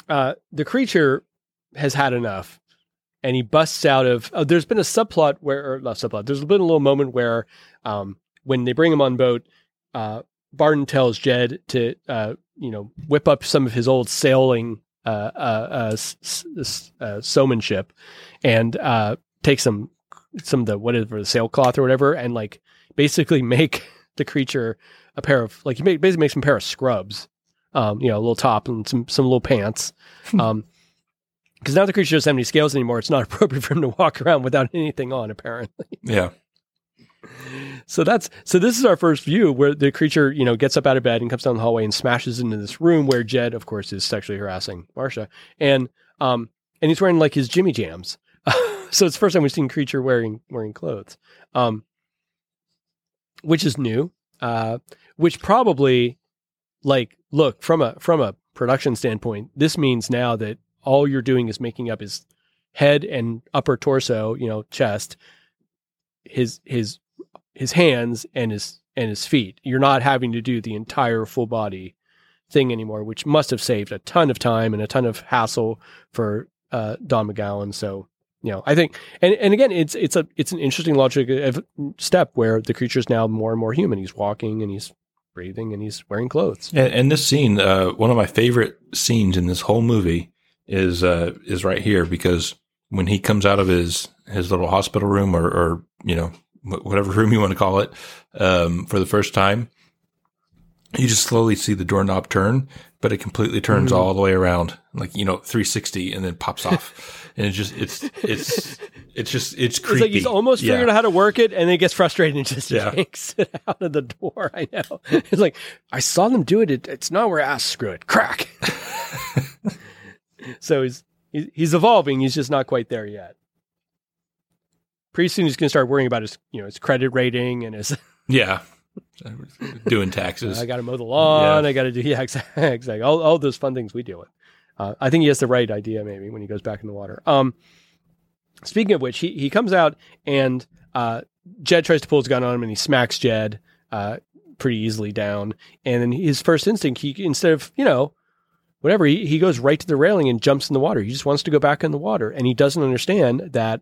the creature has had enough, and he busts out of. There's been a subplot where, or not subplot. There's been a little moment where, when they bring him on boat, Barton tells Jed to, whip up some of his old sailing showmanship, and take some of the whatever, the sailcloth or whatever, and like basically make the creature a pair of, like, he basically makes him a pair of scrubs, a little top and some little pants. Because now the creature doesn't have any scales anymore. It's not appropriate for him to walk around without anything on, apparently. Yeah. So this is our first view where the creature, gets up out of bed and comes down the hallway and smashes into this room where Jed, of course, is sexually harassing Marcia. And he's wearing like his Jimmy Jams. So it's the first time we've seen creature wearing clothes, which is new, which probably, like, look, from a production standpoint, this means now that all you're doing is making up his head and upper torso, chest, his hands and his feet. You're not having to do the entire full body thing anymore, which must have saved a ton of time and a ton of hassle for Don McGowan. So, I think, and again, it's an interesting logical step where the creature is now more and more human. He's walking and he's breathing and he's wearing clothes. And this scene, one of my favorite scenes in this whole movie is right here, because when he comes out of his little hospital room or whatever room you want to call it, for the first time, you just slowly see the doorknob turn, but it completely turns all the way around, like, 360, and then pops off. And it's creepy. It's like he's almost figured out how to work it, and then he gets frustrated and just yanks it out of the door. I know. It's like, I saw them do it. It's not where ass screw it. Crack. So he's evolving. He's just not quite there yet. Pretty soon he's going to start worrying about his credit rating and his doing taxes. I got to mow the lawn. I got to do exactly all those fun things we deal with. I think he has the right idea maybe when he goes back in the water. Speaking of which, he comes out and Jed tries to pull his gun on him and he smacks Jed pretty easily down. And then his first instinct, instead of whatever, he goes right to the railing and jumps in the water. He just wants to go back in the water, and he doesn't understand that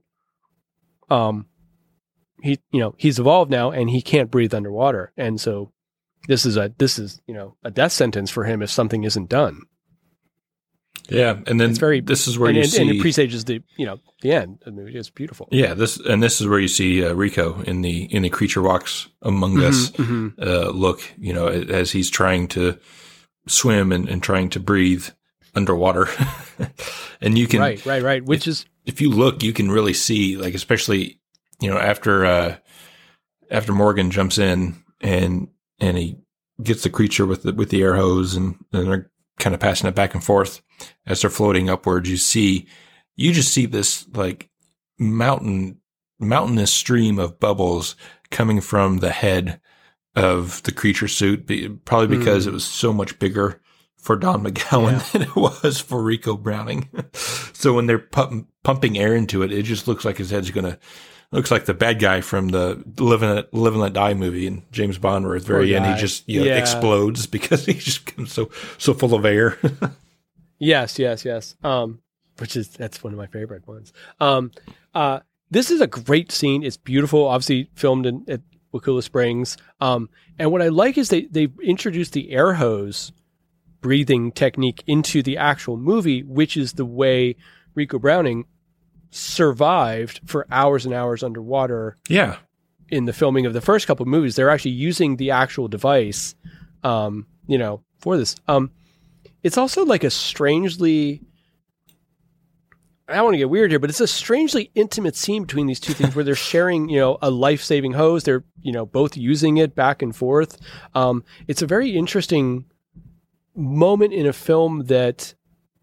he's evolved now and he can't breathe underwater. And so this is a death sentence for him if something isn't done. Yeah. And then this is where you see, and it presages the end. I mean, it's beautiful. Yeah. This is where you see Rico in the Creature Walks Among Us look, as he's trying to swim and trying to breathe underwater. And you can, right. Which is, if you look, you can really see, like, especially, after Morgan jumps in and he gets the creature with the air hose and they're kind of passing it back and forth as they're floating upwards, you just see this like mountainous stream of bubbles coming from the head of the creature suit, probably because it was so much bigger for Don McGowan than it was for Rico Browning. So when they're pumping air into it, it just looks like his head's looks like the bad guy from the Live and Let Die movie in James Bond, where at the very end he just explodes because he just becomes so full of air. Yes. That's one of my favorite ones. This is a great scene. It's beautiful. Obviously filmed at Wakulla Springs. And what I like is they've introduced the air hose breathing technique into the actual movie, which is the way Rico Browning survived for hours and hours underwater. Yeah. In the filming of the first couple of movies, they're actually using the actual device, for this. It's also like a strangely, I don't want to get weird here, but it's a strangely intimate scene between these two things where they're sharing, a life-saving hose. They're, both using it back and forth. It's a very interesting moment in a film that,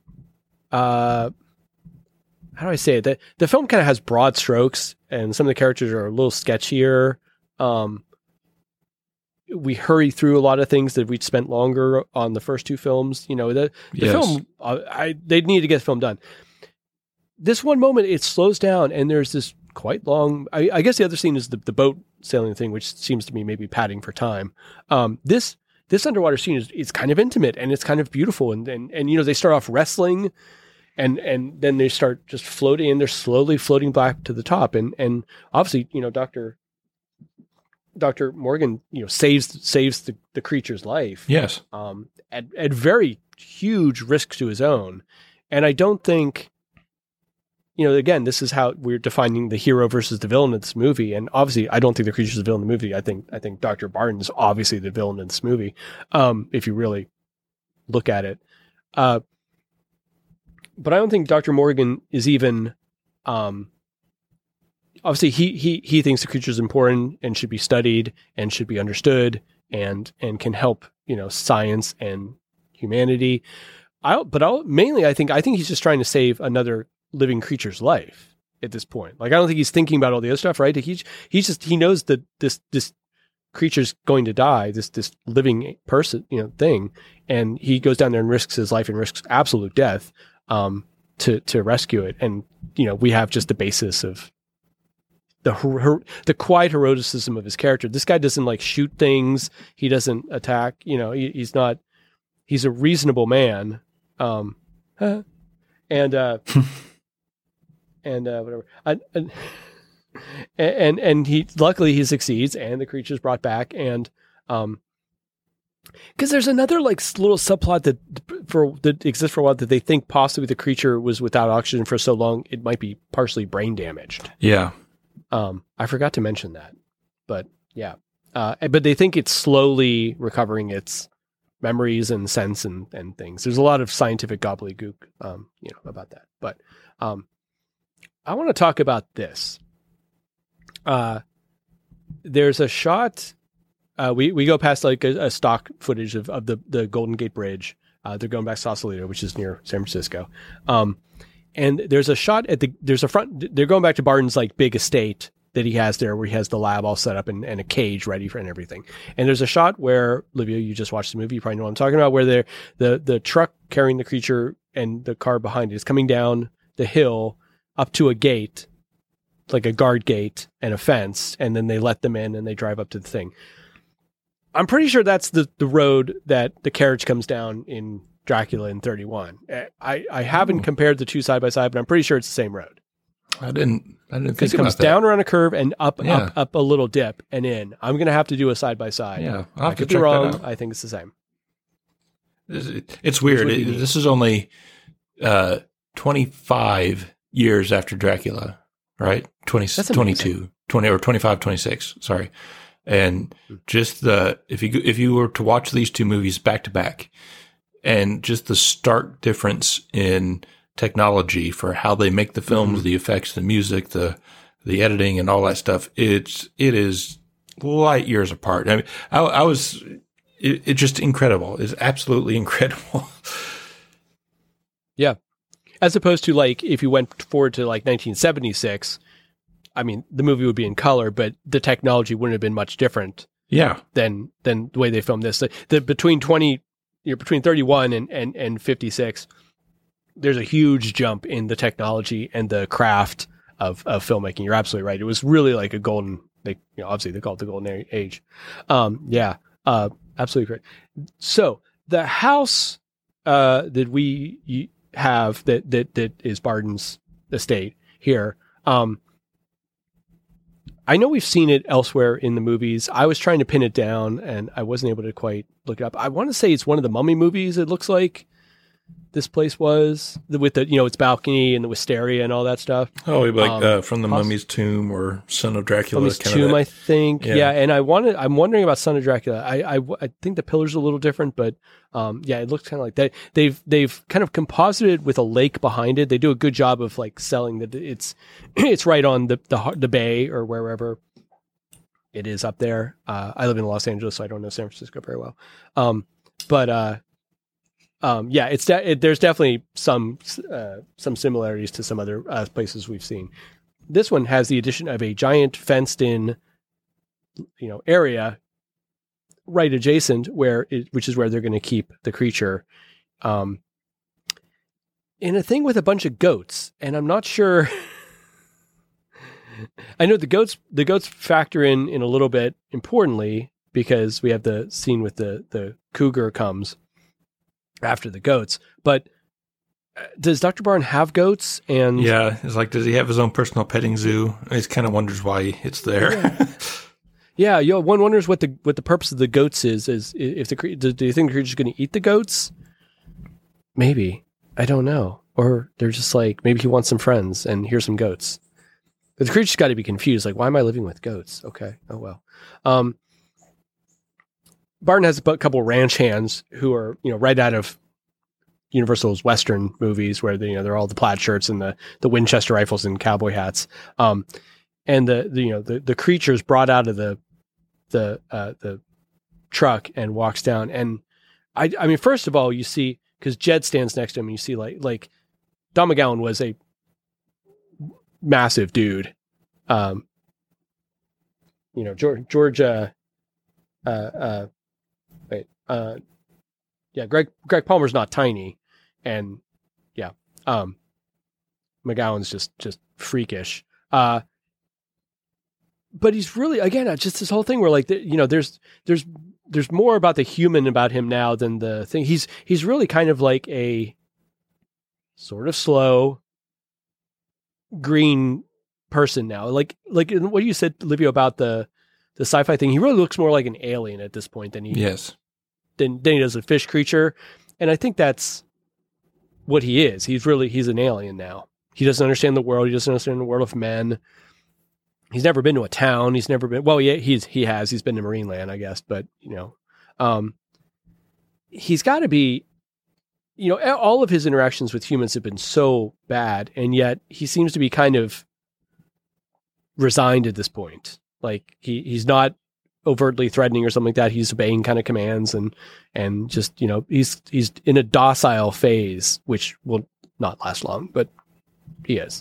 how do I say it? The film kind of has broad strokes and some of the characters are a little sketchier. We hurry through a lot of things that we'd spent longer on the first two films. The film, they need to get the film done. This one moment, it slows down and there's this quite long, I guess the other scene is the boat sailing thing, which seems to me maybe padding for time. This this underwater scene is kind of intimate and it's kind of beautiful. And they start off wrestling and then they start just floating and they're slowly floating back to the top. And obviously, Dr. Morgan, saves the creature's life. Yes. At very huge risk to his own. And I don't think, again, this is how we're defining the hero versus the villain of this movie. And obviously, I don't think the creature's the villain of the movie. I think Dr. Barton is obviously the villain of this movie, if you really look at it. But I don't think Dr. Morgan is even, obviously he thinks the creature is important and should be studied and should be understood and can help, science and humanity. Mainly, I think he's just trying to save another living creature's life at this point. Like, I don't think he's thinking about all the other stuff, right? He knows that this creature's going to die, this living person, thing. And he goes down there and risks his life and risks absolute death, to rescue it. And, we have just the basis of the quiet heroicism of his character. This guy doesn't shoot things. He doesn't attack, he's a reasonable man. And whatever. And luckily he succeeds and the creature's brought back. And, cause there's another little subplot that exists for a while that they think possibly the creature was without oxygen for so long, it might be partially brain damaged. Yeah. I forgot to mention that, but yeah. But they think it's slowly recovering its memories and sense and things. There's a lot of scientific gobbledygook, about that. But I want to talk about this. There's a shot. We go past a stock footage of the Golden Gate Bridge. They're going back to Sausalito, which is near San Francisco. And there's a shot there's a front. They're going back to Barton's big estate that he has there, where he has the lab all set up and a cage ready for and everything. And there's a shot where, Olivia, you just watched the movie, you probably know what I'm talking about, where the truck carrying the creature and the car behind it is coming down the hill up to a gate, like a guard gate and a fence, and then they let them in and they drive up to the thing. I'm pretty sure that's the road that the carriage comes down in Dracula in 31. I haven't compared the two side by side, but I'm pretty sure it's the same road. I didn't think it comes down around a curve and up a little dip and in. I'm going to have to do a side by side. Yeah, I could be wrong. I think it's the same. It's weird. This is only 25 years after Dracula, right? 22, 20 or 25, 26. Sorry. And just if you were to watch these two movies back to back, and just the stark difference in technology for how they make the films, the effects, the music, the editing, and all that stuff, it is light years apart. I mean, it's just incredible. It's absolutely incredible. Yeah. As opposed to if you went forward to 1976, I mean, the movie would be in color, but the technology wouldn't have been much different. Yeah. Than the way they filmed this. Between 31 and 56, there's a huge jump in the technology and the craft of filmmaking. You're absolutely right. It was really like a golden, obviously they call it the golden age. Absolutely correct. So the house that we have that is Barton's estate here, I know we've seen it elsewhere in the movies. I was trying to pin it down and I wasn't able to quite look it up. I want to say it's one of the Mummy movies. It looks like this place was with the, its balcony and the wisteria and all that stuff. Oh, from the Mummy's Tomb or Son of Dracula. Mummy's Tomb, I think. Yeah. And I'm wondering about Son of Dracula. I think the pillar's a little different, but it looks kind of like that. They've kind of composited with a lake behind it. They do a good job of selling that it's right on the bay or wherever it is up there. I live in Los Angeles, so I don't know San Francisco very well. There's definitely some similarities to some other places we've seen. This one has the addition of a giant fenced-in, area right adjacent which is where they're going to keep the creature, in a thing with a bunch of goats. And I'm not sure. I know the goats factor in a little bit importantly, because we have the scene with the cougar comes after the goats. But does Dr. Barn have goats? And yeah, it's like, does he have his own personal petting zoo? He kind of wonders why it's there. Yeah, one wonders what the purpose of the goats is if do you think the creature's going to eat the goats? Maybe. I don't know. Or they're just like, maybe he wants some friends and here's some goats. But the creature's got to be confused. Like, why am I living with goats? Okay. Oh, well. Barton has a couple ranch hands who are, right out of Universal's Western movies where they're all the plaid shirts and the Winchester rifles and cowboy hats. And the creature's brought out of the truck and walks down. And I mean, first of all, you see, because Jed stands next to him, and you see like Don McGowan was a massive dude. George, Greg Palmer's not tiny, and McGowan's just freakish. But he's really, again, just this whole thing where there's more about the human about him now than the thing. He's really kind of like a sort of slow green person now. Like what you said, Livio, about the sci-fi thing. He really looks more like an alien at this point than he does a fish creature. And I think that's what he is. He's an alien now. He doesn't understand the world. He doesn't understand the world of men. He's never been to a town. He's never been, well, yeah, he has. He's been to Marineland, I guess. But, he's got to be, all of his interactions with humans have been so bad. And yet he seems to be kind of resigned at this point. Like he's not overtly threatening or something like that. He's obeying kind of commands and just, he's in a docile phase, which will not last long, but he is.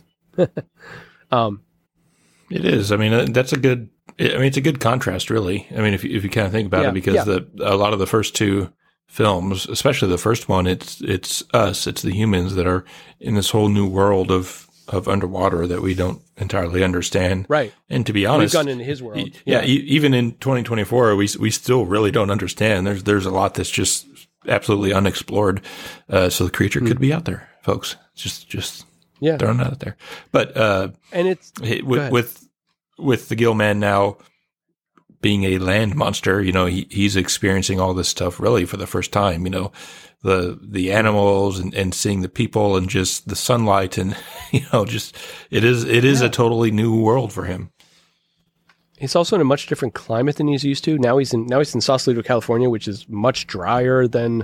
It is. I mean, it's a good contrast, really. I mean, if you kind of think about it, because a lot of the first two films, especially the first one, it's the humans that are in this whole new world of underwater that we don't entirely understand. Right. And to be honest, we've gone into his world. Even in 2024, we still really don't understand. There's a lot that's just absolutely unexplored. So the creature could be out there, folks. Just throwing it out there. But and it's with the gill man now being a land monster, he's experiencing all this stuff really for the first time. The animals and seeing the people and just the sunlight and it is a totally new world for him. He's also in a much different climate than he's used to. Now he's in Sausalito, California, which is much drier than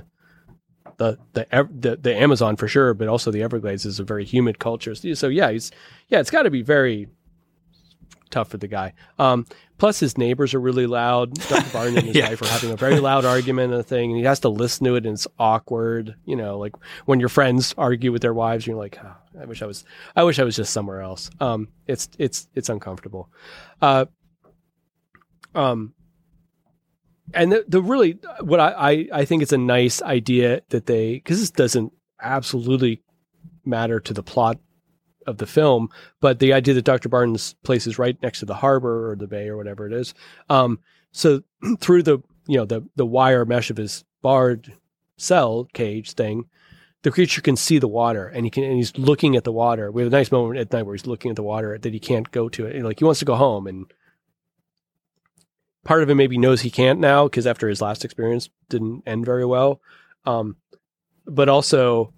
the Amazon for sure, but also the Everglades is a very humid culture. So it's got to be very tough for the guy. Plus his neighbors are really loud. Dr. Barton and his wife are having a very loud argument and a thing, and he has to listen to it, and it's awkward. Like when your friends argue with their wives, you're like, oh, I wish I was just somewhere else. It's uncomfortable. And the really, what I think it's a nice idea that because this doesn't absolutely matter to the plot of the film, but the idea that Dr. Barton's place is right next to the harbor or the bay or whatever it is. So through the wire mesh of his barred cell cage thing, the creature can see the water and he's looking at the water. We have a nice moment at night where he's looking at the water that he can't go to it. Like he wants to go home, and part of him maybe knows he can't now because after his last experience didn't end very well. But also,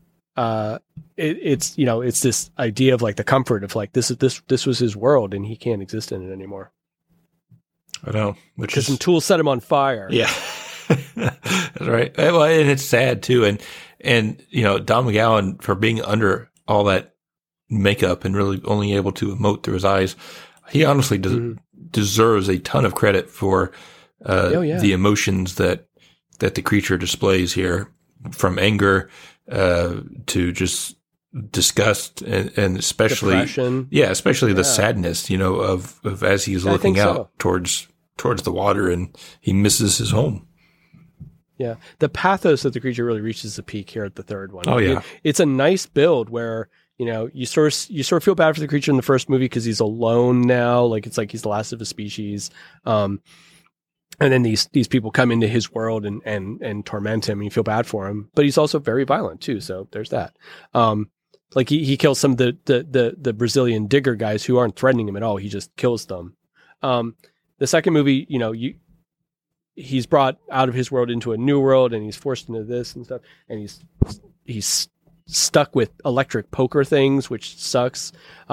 it's this idea of like the comfort of like this was his world and he can't exist in it anymore. I know, because some tools set him on fire. Yeah, that's right. Well, and it's sad too. And Don McGowan, for being under all that makeup and really only able to emote through his eyes, he honestly deserves a ton of credit for the emotions that the creature displays here, from anger to just disgust and especially depression. Especially the sadness, of as he's looking out towards the water and he misses his home. Yeah, the pathos of the creature really reaches the peak here at the third one. Oh yeah, it's a nice build where you sort of feel bad for the creature in the first movie because he's alone now. Like it's like he's the last of his species. And then these people come into his world and torment him, and you feel bad for him. But he's also very violent too, so there's that. Like he kills some of the Brazilian digger guys who aren't threatening him at all. He just kills them. The second movie, he's brought out of his world into a new world, and he's forced into this and stuff, and he's stuck with electric poker things, which sucks.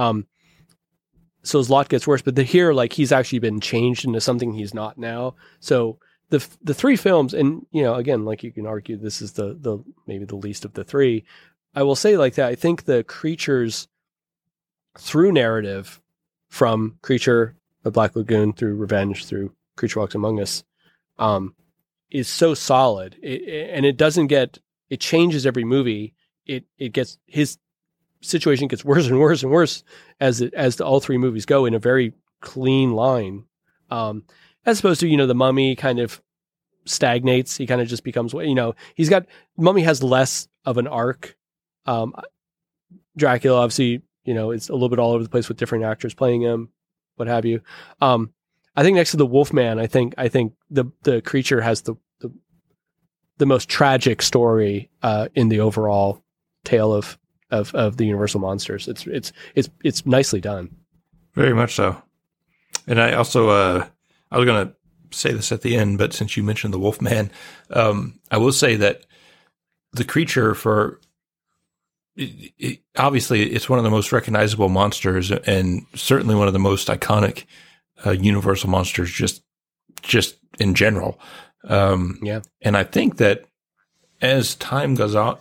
So his lot gets worse, but here, like, he's actually been changed into something he's not now. So the three films, and again, like, you can argue this is the maybe the least of the three. I will say like that. I think the Creatures through narrative, from Creature, The Black Lagoon, through Revenge, through Creature Walks Among Us, is so solid, and it doesn't get, it changes every movie. It gets, his situation gets worse and worse and worse as all three movies go in a very clean line, as opposed to the Mummy kind of stagnates. He kind of just becomes, Mummy has less of an arc. Dracula, obviously, it's a little bit all over the place with different actors playing him, what have you. I think next to the Wolfman, I think the Creature has the most tragic story in the overall tale of the Universal monsters. It's nicely done. Very much so. And I also I was going to say this at the end, but since you mentioned the Wolfman, I will say that the Creature, obviously it's one of the most recognizable monsters, and certainly one of the most iconic Universal monsters just in general. Yeah. And I think that as time goes on,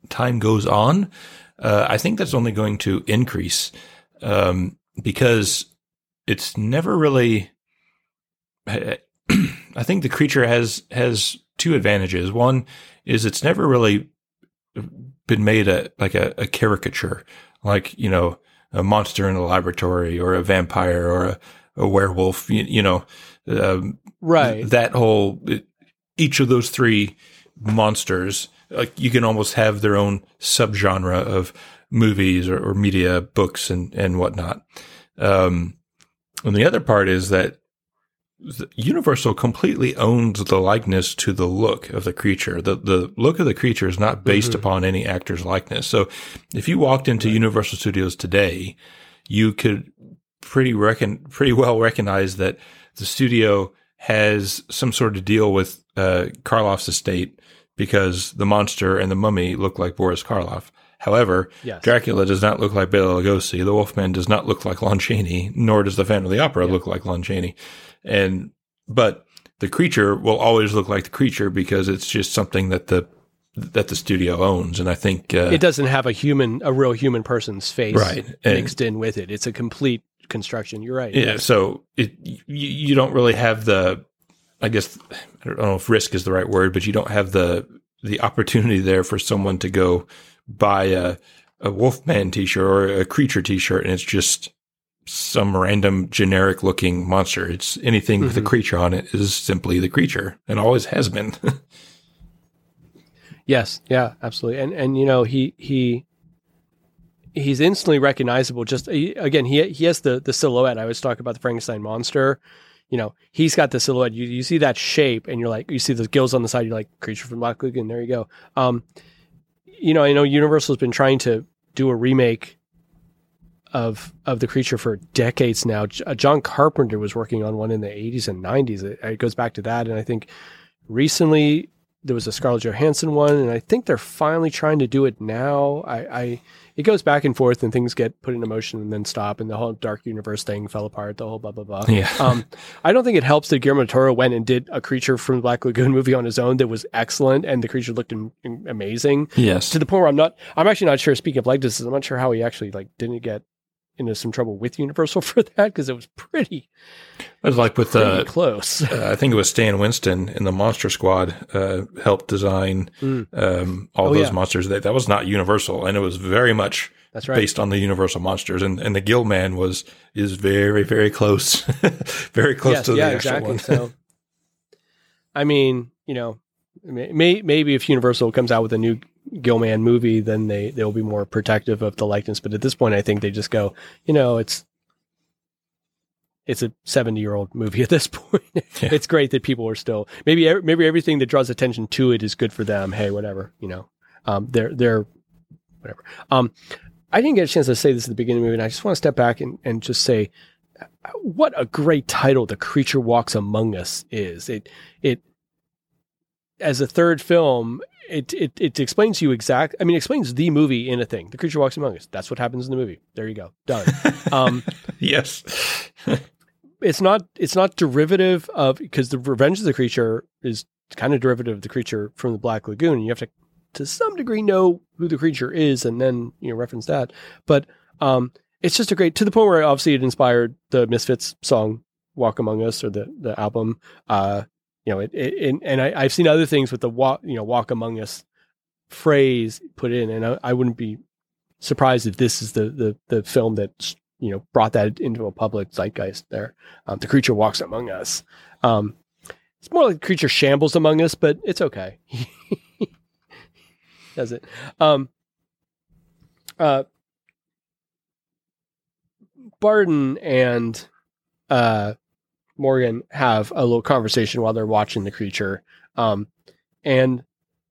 I think that's only going to increase, because it's never really, I think the Creature has two advantages. One is it's never really been made a caricature, like, a monster in a laboratory, or a vampire, or a werewolf, right. That whole, each of those three monsters, like, you can almost have their own subgenre of movies or media, books and whatnot. And the other part is that Universal completely owns the likeness to the look of the Creature. The look of the Creature is not based upon any actor's likeness. So if you walked into Universal Studios today, you could pretty well recognize that the studio has some sort of deal with Karloff's estate, because the monster and the Mummy look like Boris Karloff. However, yes, Dracula does not look like Bela Lugosi. The Wolfman does not look like Lon Chaney, nor does the Phantom of the Opera look like Lon Chaney. But the Creature will always look like the Creature, because it's just something that the studio owns. And I think it doesn't have a real human person's face mixed in with it. It's a complete construction. You're right. Yeah. So you don't really have I guess, I don't know if risk is the right word, but you don't have the opportunity there for someone to go buy a Wolfman t-shirt or a Creature t-shirt, and it's just some random generic looking monster. It's anything with a Creature on it is simply the Creature, and always has been. Yes. Yeah, absolutely. And he's instantly recognizable. Just he has the silhouette. I always talk about the Frankenstein monster. He's got the silhouette. You see that shape, and you're like, you see the gills on the side. You're like, Creature from Black Lagoon. There you go. I know Universal's been trying to do a remake of the Creature for decades now. John Carpenter was working on one in the 80s and 90s. It goes back to that, and I think recently there was a Scarlett Johansson one, and I think they're finally trying to do it now. It goes back and forth, and things get put into motion and then stop, and the whole Dark Universe thing fell apart, the whole blah, blah, blah. Yeah. I don't think it helps that Guillermo del Toro went and did a Creature from the Black Lagoon movie on his own that was excellent, and the Creature looked amazing. Yes. To the point where I'm actually not sure, speaking of likenesses, I'm not sure how he actually didn't get into some trouble with Universal for that, because it was pretty. It was like with close. I think it was Stan Winston in the Monster Squad helped design all those monsters. That was not Universal, and it was very much based on the Universal monsters. And the Gill Man is very, very close, very close to the actual one. So, I mean, maybe if Universal comes out with a new Gillman movie, then they'll be more protective of the likeness. But at this point, I think they just go, it's a 70-year-old movie at this point. It's great that people are still maybe everything that draws attention to it is good for them. Hey, whatever, they're whatever. I didn't get a chance to say this at the beginning of the movie, and I just want to step back and just say what a great title The Creature Walks Among Us is. It as a third film, it explains to you explains the movie in a thing. The Creature Walks Among Us. That's what happens in the movie. There you go. Done. Yes. It's not derivative of, because the Revenge of the Creature is kind of derivative of the creature from the Black Lagoon. And you have to some degree know who the creature is and then, reference that. But, it's just a great, to the point where obviously it inspired the Misfits song Walk Among Us, or the album. I've seen other things with the Walk Among Us phrase put in, and I wouldn't be surprised if this is the film that brought that into a public zeitgeist there. The Creature Walks Among Us. It's more like the creature shambles among us, but it's okay. Does it? Barton and Morgan have a little conversation while they're watching the creature. And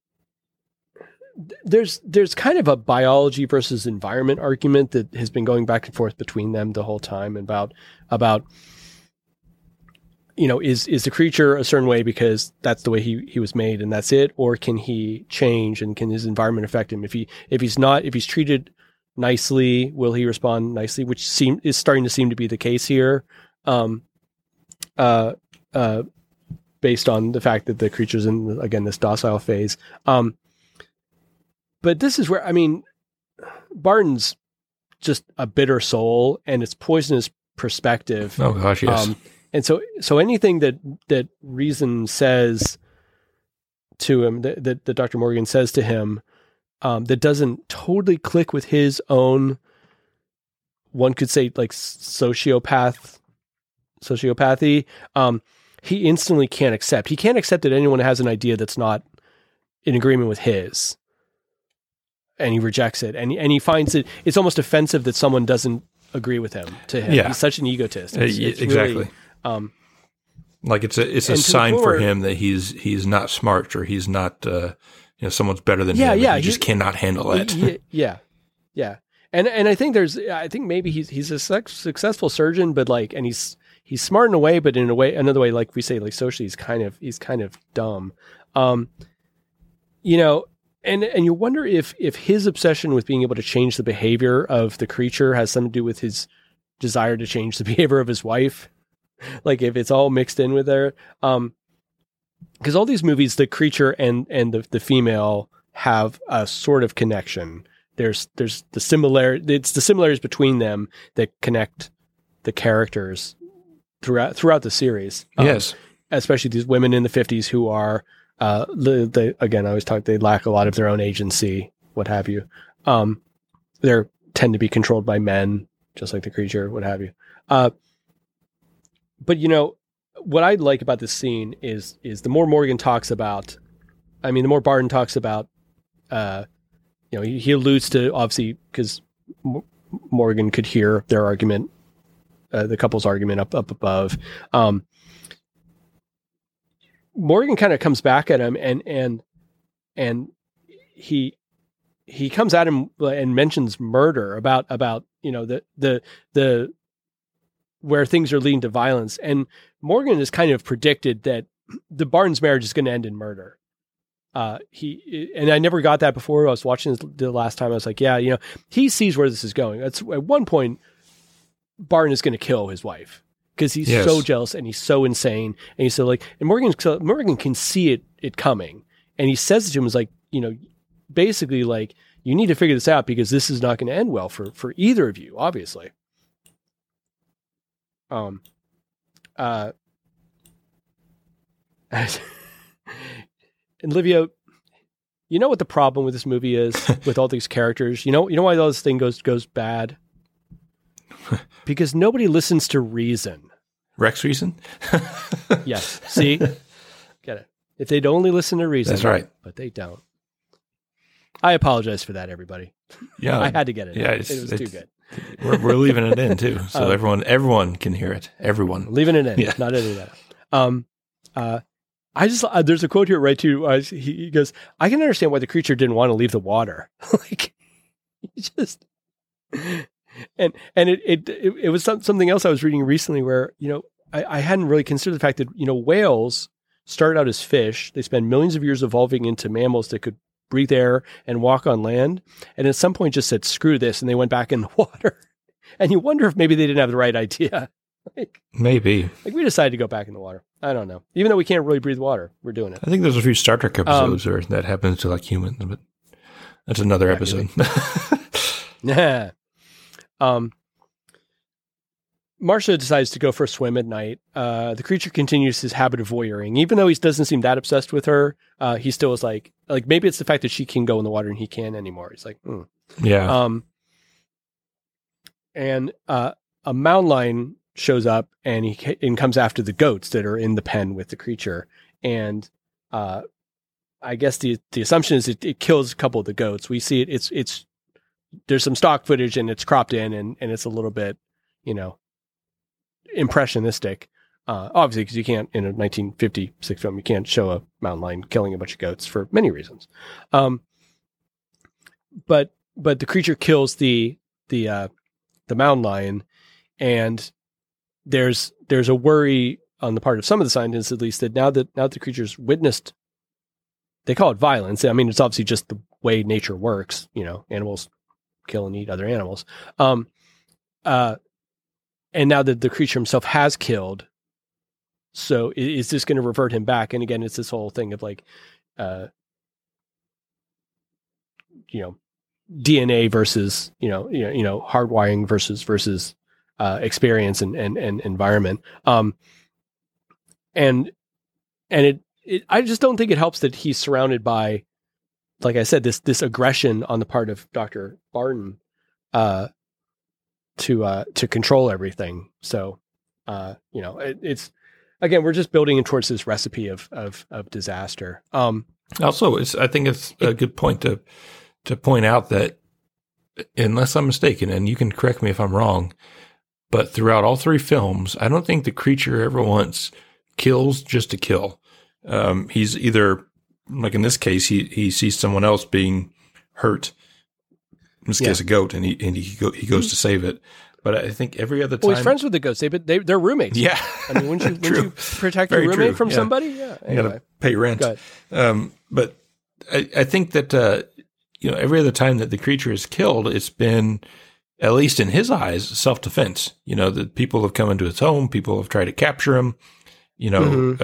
there's kind of a biology versus environment argument that has been going back and forth between them the whole time about is the creature a certain way because that's the way he was made and that's it, or can he change and can his environment affect him? If he's treated nicely, will he respond nicely? Which is starting to seem to be the case here. Based on the fact that the creature's in, again, this docile phase. But this is where, Barton's just a bitter soul, and it's poisonous perspective. Oh gosh, yes. And so anything that reason says to him, that Dr. Morgan says to him, that doesn't totally click with his own, one could say like sociopathy, he instantly can't accept. He can't accept that anyone has an idea that's not in agreement with his, and he rejects it. And he finds it's almost offensive that someone doesn't agree with him. To him, he's such an egotist. It's exactly. Really, like it's a sign for him that he's not smart, or he's not someone's better than him. Yeah, he just cannot handle it. Yeah. And I think maybe he's a successful surgeon, but and he's smart in a way, but in another way, like we say, like socially, he's kind of dumb. And you wonder if his obsession with being able to change the behavior of the creature has something to do with his desire to change the behavior of his wife. Like if it's all mixed in with there, because all these movies, the creature and the female have a sort of connection. There's the similarity. It's the similarities between them that connect the characters throughout the series. Yes, especially these women in the 50s who are again, I always talk. They lack a lot of their own agency, what have you. They tend to be controlled by men, just like the creature, what have you. But what I like about this scene is the more Morgan talks about, the more Barton talks about, he alludes to, obviously, because Morgan could hear their argument, the couple's argument up above. Morgan kind of comes back at him and he comes at him and mentions murder about the where things are leading to violence. And Morgan has kind of predicted that the Barton's marriage is going to end in murder. And I never got that before. I was watching this the last time. I was like, yeah, he sees where this is going. At one point, Barton is going to kill his wife because he's so jealous and he's so insane. And he's so and Morgan can see it coming. And he says it to him as basically you need to figure this out because this is not going to end well for either of you, obviously. And Livia, you know what the problem with this movie is with all these characters? You know why all this thing goes bad? Because nobody listens to reason. Rex Reason? Yes. See? Get it. If they'd only listen to reason. That's right. But they don't. I apologize for that, everybody. Yeah. I had to get it. Yeah, it was too good. We're leaving it in too, so everyone can hear it. Everyone leaving it in, not editing that. I just there's a quote here right too. He goes, "I can understand why the creature didn't want to leave the water." Like, he just and it was something else I was reading recently where I hadn't really considered the fact that whales started out as fish. They spend millions of years evolving into mammals that could breathe air and walk on land, and at some point just said, "Screw this," and they went back in the water. And you wonder if maybe they didn't have the right idea. Maybe. We decided to go back in the water. I don't know. Even though we can't really breathe water, we're doing it. I think there's a few Star Trek episodes where that happens to humans, but that's another episode. Yeah. Marcia decides to go for a swim at night. The creature continues his habit of voyeuring. Even though he doesn't seem that obsessed with her, he still is like maybe it's the fact that she can go in the water and he can't anymore. He's like, Yeah. And a mountain lion shows up and he comes after the goats that are in the pen with the creature. And I guess the assumption is it kills a couple of the goats. We see it. It's there's some stock footage and it's cropped in and it's a little bit, impressionistic. Obviously, because you can't, in a 1956 film, you can't show a mountain lion killing a bunch of goats for many reasons. But the creature kills the mountain lion, and there's a worry on the part of some of the scientists, at least, that now that the creature's witnessed, they call it violence. I mean, it's obviously just the way nature works. Animals kill and eat other animals. And now that the creature himself has killed, so is this going to revert him back? And again, it's this whole thing of DNA versus hardwiring versus experience and environment. And I just don't think it helps that he's surrounded by, like I said, this aggression on the part of Dr. Barton to control everything. So it's again, we're just building towards this recipe of disaster. Also, I think it's a good point to point out that, unless I'm mistaken, and you can correct me if I'm wrong, but throughout all three films, I don't think the creature ever once kills just to kill. He's either, like in this case, he sees someone else being hurt, in this case a goat, and he goes to save it. But I think every other time... Well, he's friends with the goats. They're roommates. Yeah. I mean, wouldn't you protect your roommate from somebody? Yeah. Anyway. You got to pay rent. But I think that, every other time that the creature is killed, it's been, at least in his eyes, self-defense. That people have come into his home, people have tried to capture him. He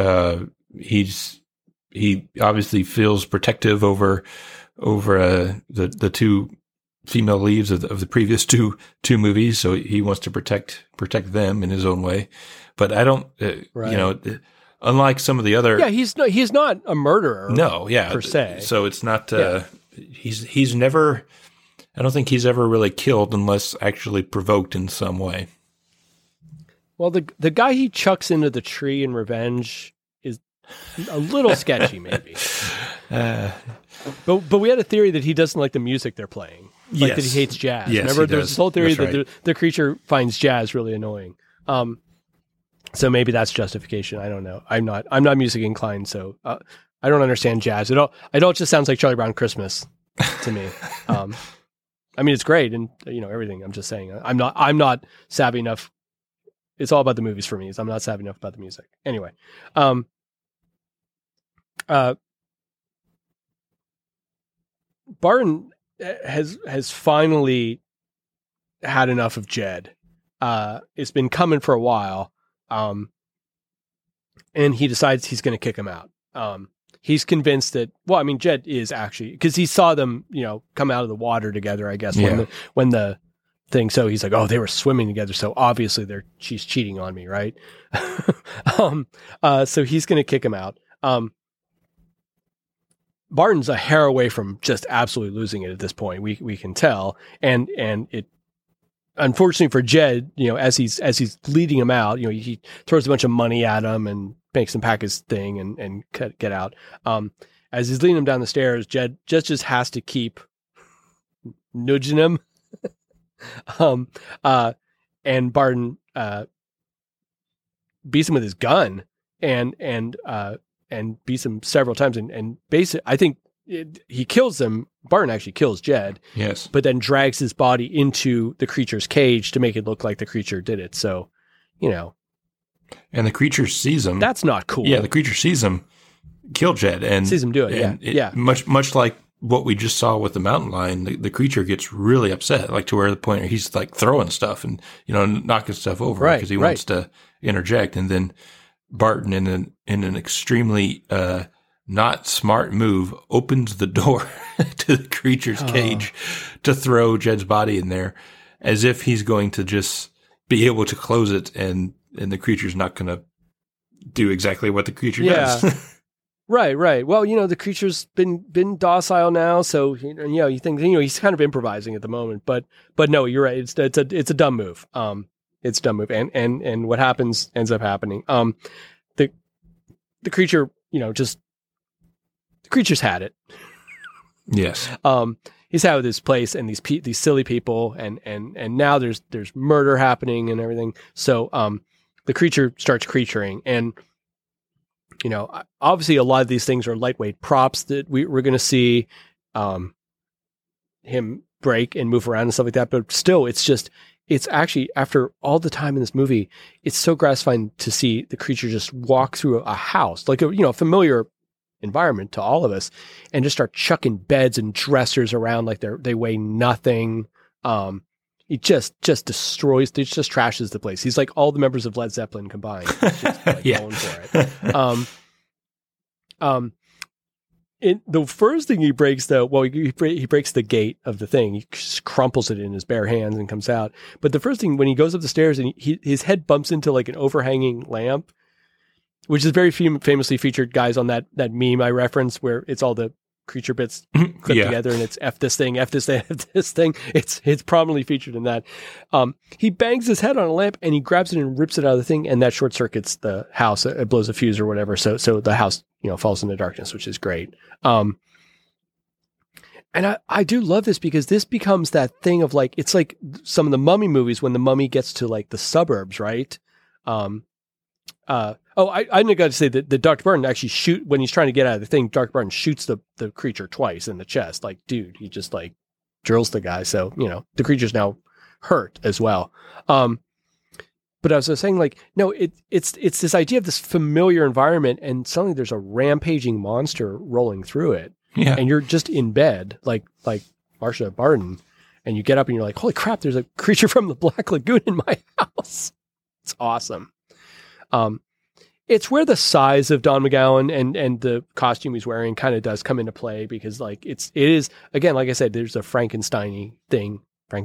obviously feels protective over the two female leads of the previous two movies, so he wants to protect them in his own way. But I don't, unlike some of the other, he's not a murderer. No, per se. So it's not. He's never. I don't think he's ever really killed unless actually provoked in some way. Well, the guy he chucks into the tree in revenge is a little sketchy, maybe. But we had a theory that he doesn't like the music they're playing. That he hates jazz. Yes, remember, there's this whole theory that the creature finds jazz really annoying. So maybe that's justification. I don't know. I'm not music inclined, so I don't understand jazz. It all just sounds like Charlie Brown Christmas to me. I mean, it's great and everything. I'm just saying, I'm not savvy enough. It's all about the movies for me. So I'm not savvy enough about the music. Anyway, Barton has finally had enough of Jed. It's been coming for a while. And he decides he's going to kick him out. He's convinced that, Jed is actually, because he saw them, come out of the water together, I guess, when the thing, so he's like, oh, they were swimming together, so obviously she's cheating on me, right? So he's going to kick him out. Barton's a hair away from just absolutely losing it at this point. We can tell, and it, unfortunately for Jed, as he's leading him out, he throws a bunch of money at him and makes him pack his thing and get out. As he's leading him down the stairs, Jed just has to keep nudging him And Barton beats him with his gun and beats him several times and basically I think he kills them. Barton actually kills Jed. Yes. But then drags his body into the creature's cage to make it look like the creature did it. So, and the creature sees him. That's not cool. Yeah, the creature sees him kill Jed and sees him do it. Yeah. Much like what we just saw with the mountain lion, the creature gets really upset, like to where the point where he's like throwing stuff and knocking stuff over because he wants to interject. And then Barton, in an extremely not smart move, opens the door to the creature's cage to throw Jed's body in there, as if he's going to just be able to close it, and the creature's not going to do exactly what the creature does. Right. Well, the creature's been docile now, so you think he's kind of improvising at the moment, but no, you're right. It's a dumb move. It's a dumb move, and what ends up happening. The creature, the creature's had it. Yes. He's had with this place and these silly people, and now there's murder happening and everything. So the creature starts creaturing, and obviously a lot of these things are lightweight props that we're going to see him break and move around and stuff like that. But still, it's actually, after all the time in this movie, it's so gratifying to see the creature just walk through a house, like a familiar environment to all of us, and just start chucking beds and dressers around like they weigh nothing. It just destroys, it just trashes the place. He's like all the members of Led Zeppelin combined. He's just going for it. The first thing he breaks, though, he breaks the gate of the thing. He just crumples it in his bare hands and comes out. But the first thing, when he goes up the stairs and his head bumps into like an overhanging lamp, which is very famously featured, guys, on that meme I referenced where it's all the creature bits clipped together and it's F this thing, F this thing, F this thing. It's prominently featured in that. He bangs his head on a lamp and he grabs it and rips it out of the thing, and that short circuits the house. It blows a fuse or whatever. So the house, falls into darkness, which is great. And I do love this because this becomes that thing of like, it's like some of the Mummy movies when the mummy gets to like the suburbs, right? I got to say that Dr. Barton actually when he's trying to get out of the thing, Dr. Barton shoots the creature twice in the chest. Like, dude, he just like drills the guy. So, the creature's now hurt as well. But I was saying, like, no, it's this idea of this familiar environment, and suddenly there's a rampaging monster rolling through it. Yeah. And you're just in bed, like Marsha Barton, and you get up and you're like, holy crap, there's a creature from the Black Lagoon in my house. It's awesome. It's where the size of Don McGowan and the costume he's wearing kind of does come into play, because like it is again, like I said, there's a Frankenstein-y thing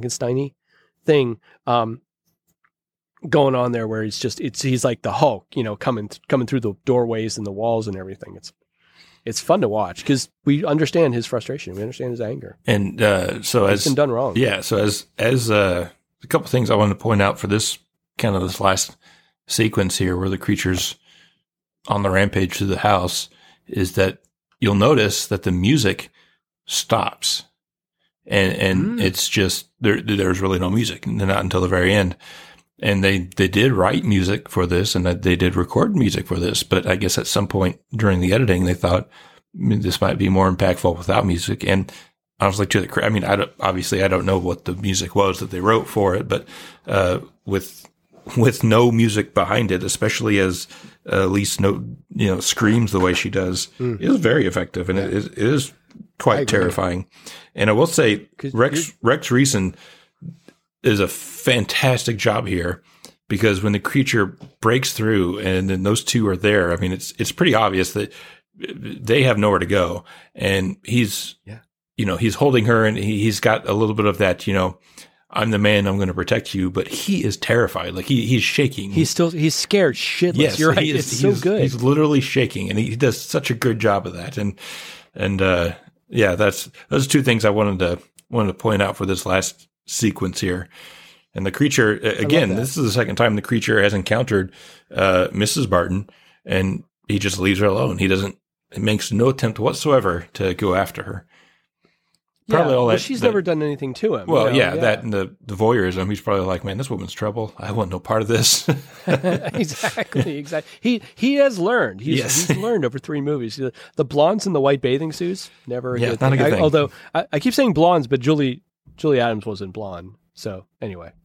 going on there where he's like the Hulk, coming through the doorways and the walls and everything. It's fun to watch because we understand his frustration, we understand his anger, and so it's been done wrong. Yeah, so as a couple things I wanted to point out for this last sequence here, where the creature's on the rampage through the house, is that you'll notice that the music stops, and it's just there's really no music, and not until the very end. And they did write music for this, and they did record music for this, but I guess at some point during the editing, they thought this might be more impactful without music. And honestly, I don't know what the music was that they wrote for it, but with no music behind it, especially as Elise screams the way she does, is very effective, and it is quite terrifying. And I will say, Rex Reason is a fantastic job here, because when the creature breaks through and then those two are there, I mean, it's pretty obvious that they have nowhere to go, and he's holding her, and he's got a little bit of that, I'm the man, I'm going to protect you, but he is terrified. Like he's shaking. He's scared shitless. Yes, you're right. It's so good. He's literally shaking, and he does such a good job of that. And those two things I wanted to point out for this last sequence here. And the creature, again, this is the second time the creature has encountered Mrs. Barton, and he just leaves her alone. He makes no attempt whatsoever to go after her. Probably all that. She's never done anything to him. Well, that and the voyeurism. He's probably like, man, this woman's trouble. I want no part of this. Exactly. He has learned. He's learned over 3 movies. The blondes in the white bathing suits, never a good thing. A good thing. Although I keep saying blondes, but Julie Adams wasn't blonde. So anyway,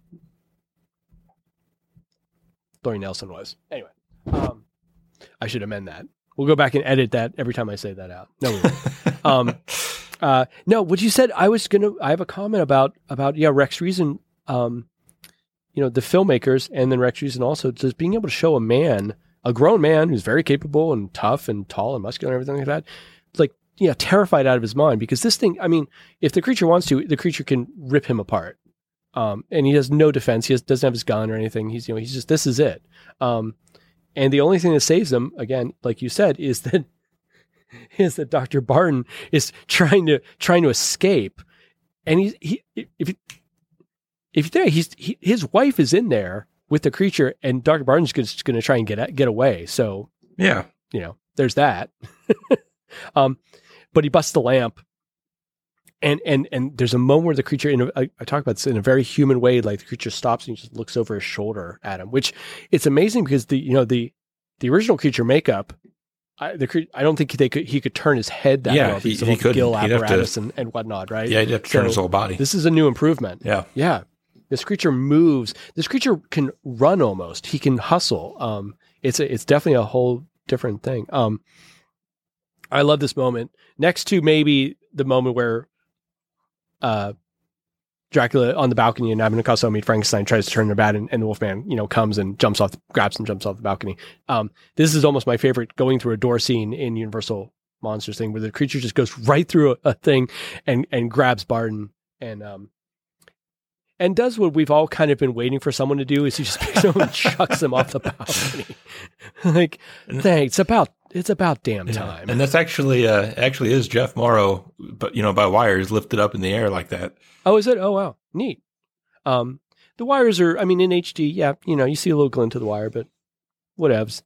Lori Nelson was. Anyway, I should amend that. We'll go back and edit that every time I say that out. No, we won't. No, what you said, I have a comment about Rex Reason, the filmmakers, and then Rex Reason also, just being able to show a grown man who's very capable and tough and tall and muscular and everything like that, terrified out of his mind, because this thing, I mean, if the creature wants to, the creature can rip him apart. And he has no defense. He doesn't have his gun or anything. He's just, this is it. And the only thing that saves him, again, like you said, is that Dr. Barton is trying to escape, and his wife is in there with the creature, and Dr. Barton's just going to try and get away. So yeah, there's that. But he busts the lamp, and there's a moment where the creature, I talk about this in a very human way, like the creature stops and he just looks over his shoulder at him, which it's amazing because the original creature makeup. I don't think he could turn his head that well. He could. Gill apparatus and whatnot, right? Yeah, he'd have to turn his whole body. This is a new improvement. Yeah. This creature moves. This creature can run almost. He can hustle. It's definitely a whole different thing. I love this moment. Next to maybe the moment where Dracula on the balcony and Abbott and Costello meet Frankenstein, tries to turn the bat, and the Wolfman, comes and grabs and jumps off the balcony. This is almost my favorite going through a door scene in Universal Monsters thing, where the creature just goes right through a thing and grabs Barton and does what we've all kind of been waiting for someone to do, is he just picks him and chucks him off the balcony. Like, thanks. It's about damn time. And that's actually is Jeff Morrow, but by wires lifted up in the air like that. Oh, is it? Oh, wow. Neat. The wires are, in HD, yeah, you see a little glint to the wire, but whatevs.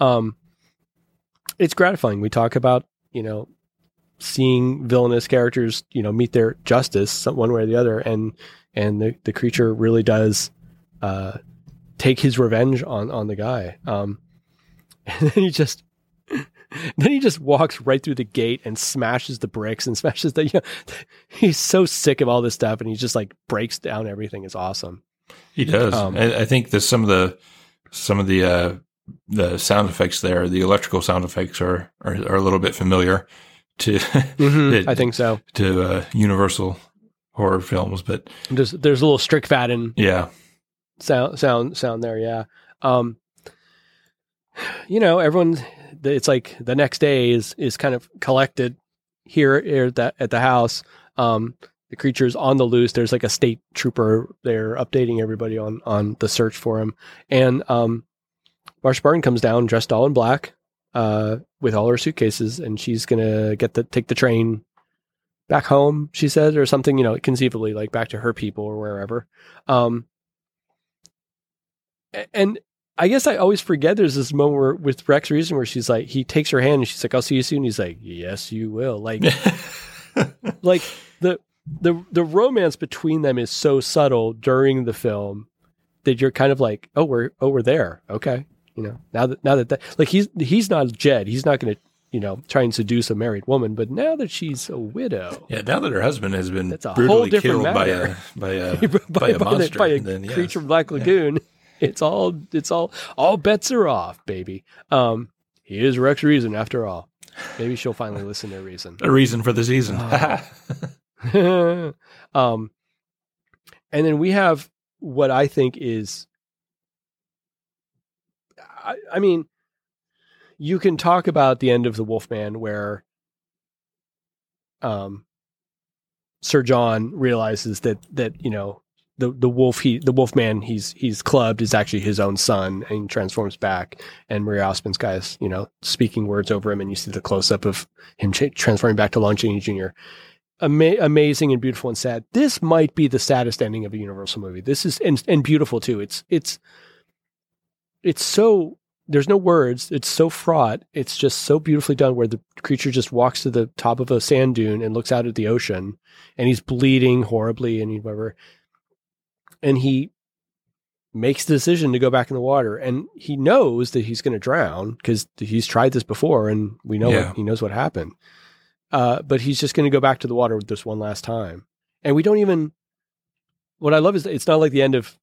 It's gratifying. We talk about, seeing villainous characters, meet their justice one way or the other. And the creature really does, take his revenge on the guy. And then he just walks right through the gate and smashes the bricks and smashes he's so sick of all this stuff, and he just breaks down everything. It's awesome. He does. I think that some of the sound effects there, the electrical sound effects are a little bit familiar to, I think so, to Universal horror films, but there's a little Strickfaden sound there. Yeah. Everyone, it's like the next day is kind of collected here at the house. The creature's on the loose. There's like a state trooper there updating everybody on the search for him. And Marcia Barton comes down dressed all in black with all her suitcases, and she's going to take the train back home, she said, or something, conceivably like back to her people or wherever. And I guess I always forget there's this moment with Rex Reason where she's like, he takes her hand and she's like, I'll see you soon. He's like, yes, you will. Like, like the romance between them is so subtle during the film that you're kind of like, oh, we're there. Okay. Now that like he's not Jed. He's not going to, try and seduce a married woman, but now that she's a widow. Yeah. Now that her husband has been brutally killed by a monster, by a creature from Black Lagoon. Yeah. It's all bets are off, baby. He is Rex Reason after all. Maybe she'll finally listen to Reason. A reason for the season. And then we have what I think is, you can talk about the end of The Wolfman where, Sir John realizes that the Wolfman he's clubbed is actually his own son, and he transforms back, and Maria Osmond's guy is, speaking words over him, and you see the close up of him transforming back to Lon Chaney Jr. Amazing and beautiful and sad. This might be the saddest ending of a Universal movie. This is and beautiful too. It's so there's no words. It's so fraught. It's just so beautifully done where the creature just walks to the top of a sand dune and looks out at the ocean, and he's bleeding horribly and whatever. And he makes the decision to go back in the water, and he knows that he's going to drown because he's tried this before, and we know he knows what happened. But he's just going to go back to the water this one last time. And we don't even, what I love is it's not like the end of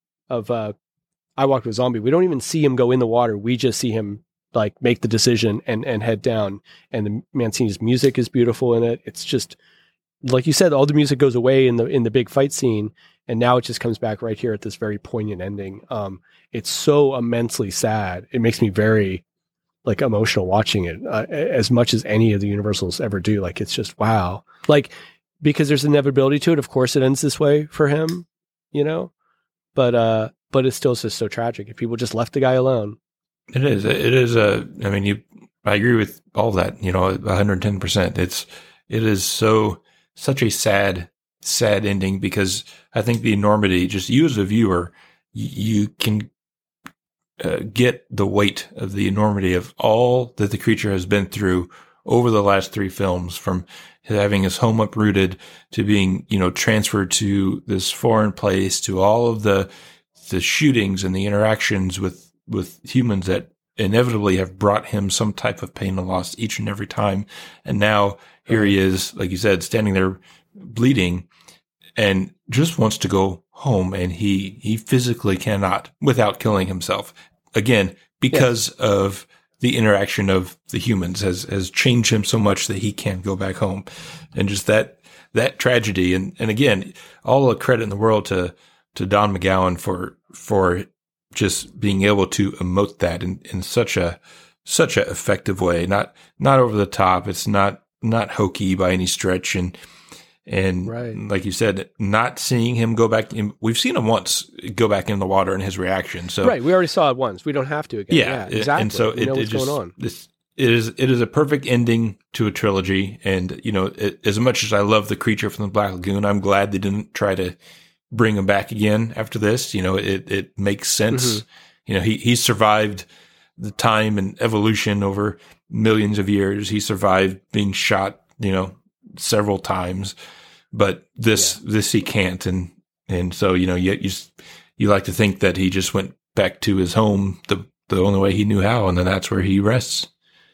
I Walked with a Zombie. We don't even see him go in the water. We just see him like make the decision and head down. And the Mancini's music is beautiful in it. It's just, like you said, all the music goes away in the big fight scene. And now it just comes back right here at this very poignant ending. It's so immensely sad. It makes me very like emotional watching it, as much as any of the Universals ever do. Like, it's just, wow. Like, because there's inevitability to it. Of course it ends this way for him, you know, but it's still just so tragic if people just left the guy alone. It is. I mean, I agree with all that, you know, 110%. It is such a sad ending, because I think the enormity, just you as a viewer, you can get the weight of the enormity of all that the creature has been through over the last 3 films, from having his home uprooted to being, you know, transferred to this foreign place, to all of the shootings and the interactions with humans that inevitably have brought him some type of pain and loss each and every time. And now here he is, like you said, standing there bleeding and just wants to go home. And he physically cannot without killing himself. Again, because of the interaction of the humans has changed him so much that he can't go back home. And just that tragedy. And again, all the credit in the world to Don McGowan for just being able to emote that in such a effective way, not over the top. It's not hokey by any stretch. And right. Like you said, not seeing him go back in, we've seen him once go back in the water and his reaction. So right. We already saw it once. We don't have to again. Yeah, exactly. And so what's going on. It is a perfect ending to a trilogy. And, you know, as much as I love the creature from the Black Lagoon, I'm glad they didn't try to bring him back again after this. You know, it makes sense. Mm-hmm. You know, he survived the time and evolution over millions of years. He survived being shot, you know, several times, but this he can't. And so, you know, you like to think that he just went back to his home the only way he knew how, and then that's where he rests.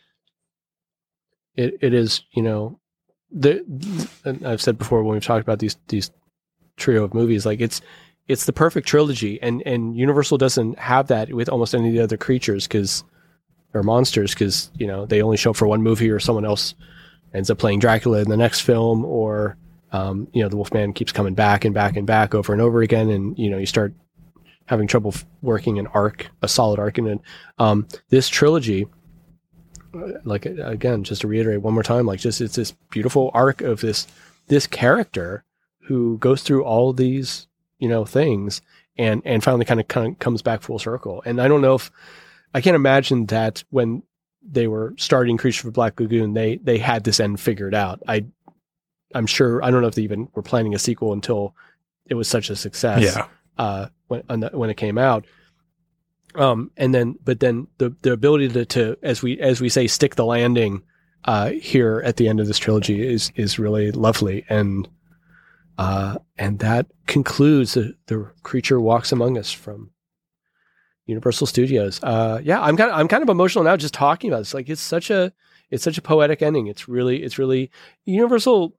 It is, you know, and I've said before when we've talked about these trio of movies, like it's the perfect trilogy, and Universal doesn't have that with almost any of the other creatures or monsters, because, you know, they only show up for one movie, or someone else ends up playing Dracula in the next film, or you know, the Wolfman keeps coming back and back and back over and over again, and, you know, you start having trouble working a solid arc in it. This trilogy, like, again, just to reiterate one more time, like, just it's this beautiful arc of this character who goes through all these, you know, things and finally kind of comes back full circle. And I don't know if I can't imagine that when they were starting Creature from Black Lagoon, they had this end figured out. I'm sure, I don't know if they even were planning a sequel until it was such a success. Yeah. When it came out. But then the ability to as we say, stick the landing here at the end of this trilogy is really lovely. And that concludes the Creature Walks Among Us from Universal Studios. I'm kind of emotional now just talking about this. Like, it's such a poetic ending. It's really Universal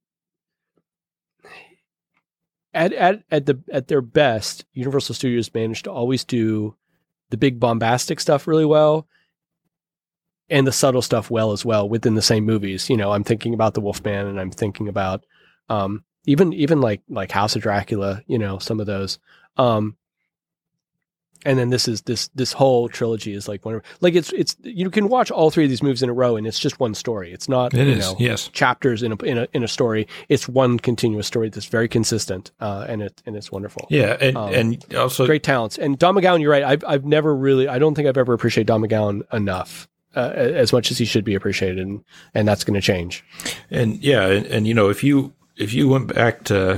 at their best. Universal Studios managed to always do the big bombastic stuff really well, and the subtle stuff well as well within the same movies. You know, I'm thinking about the Wolfman, and I'm thinking about even like House of Dracula, you know, some of those. And then this whole trilogy is like one, like it's you can watch all 3 of these movies in a row, and it's just one story. It's not chapters in a story. It's one continuous story that's very consistent, and it's wonderful. Yeah, and also great talents. And Don McGowan, you're right. I don't think I've ever appreciated Don McGowan enough, as much as he should be appreciated, and that's going to change. And and you know, if you went back to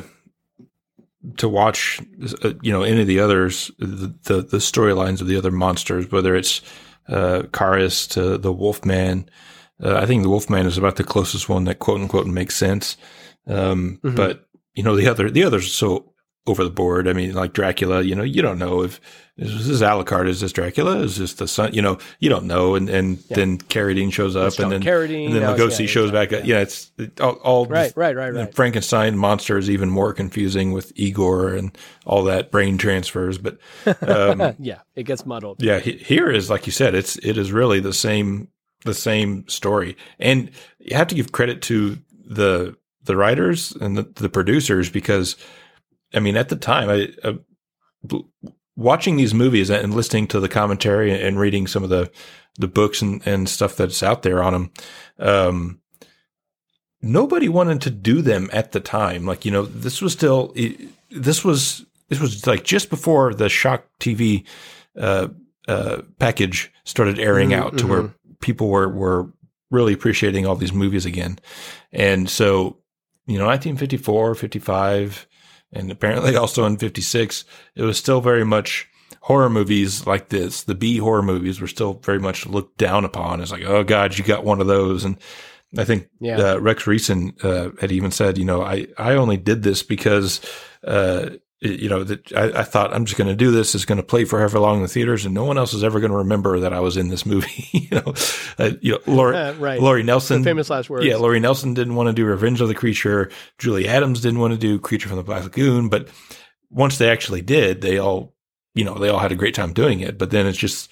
watch, you know, any of the others, the storylines of the other monsters, whether it's Karius to the Wolfman. I think the Wolfman is about the closest one that quote unquote makes sense. But the others are so over the board. I mean, like Dracula, you don't know if is this Alucard, is this Dracula, is this the son? You don't know. And then Carradine shows up, and then Lugosi shows back up. Yeah, it's all right. Frankenstein monster is even more confusing with Igor and all that brain transfers. But yeah, it gets muddled. Yeah, here is, like you said, it is really the same story, and you have to give credit to the writers and the producers, because I mean, at the time, watching these movies and listening to the commentary and reading some of the books and stuff that's out there on them, nobody wanted to do them at the time. Like, this was like just before the Shock TV package started airing out, to where people were really appreciating all these movies again. And so, 1954, 55, and apparently also in 56, it was still very much horror movies like this. The B horror movies were still very much looked down upon. It's like, oh God, you got one of those. And I think Rex Reason had even said, I only did this because, that I thought I'm just going to do this. It's going to play for however long in the theaters, and no one else is ever going to remember that I was in this movie. Laurie Nelson, the famous last words. Yeah, Laurie Nelson didn't want to do Revenge of the Creature. Julie Adams didn't want to do Creature from the Black Lagoon. But once they actually did, they all had a great time doing it. But then it's just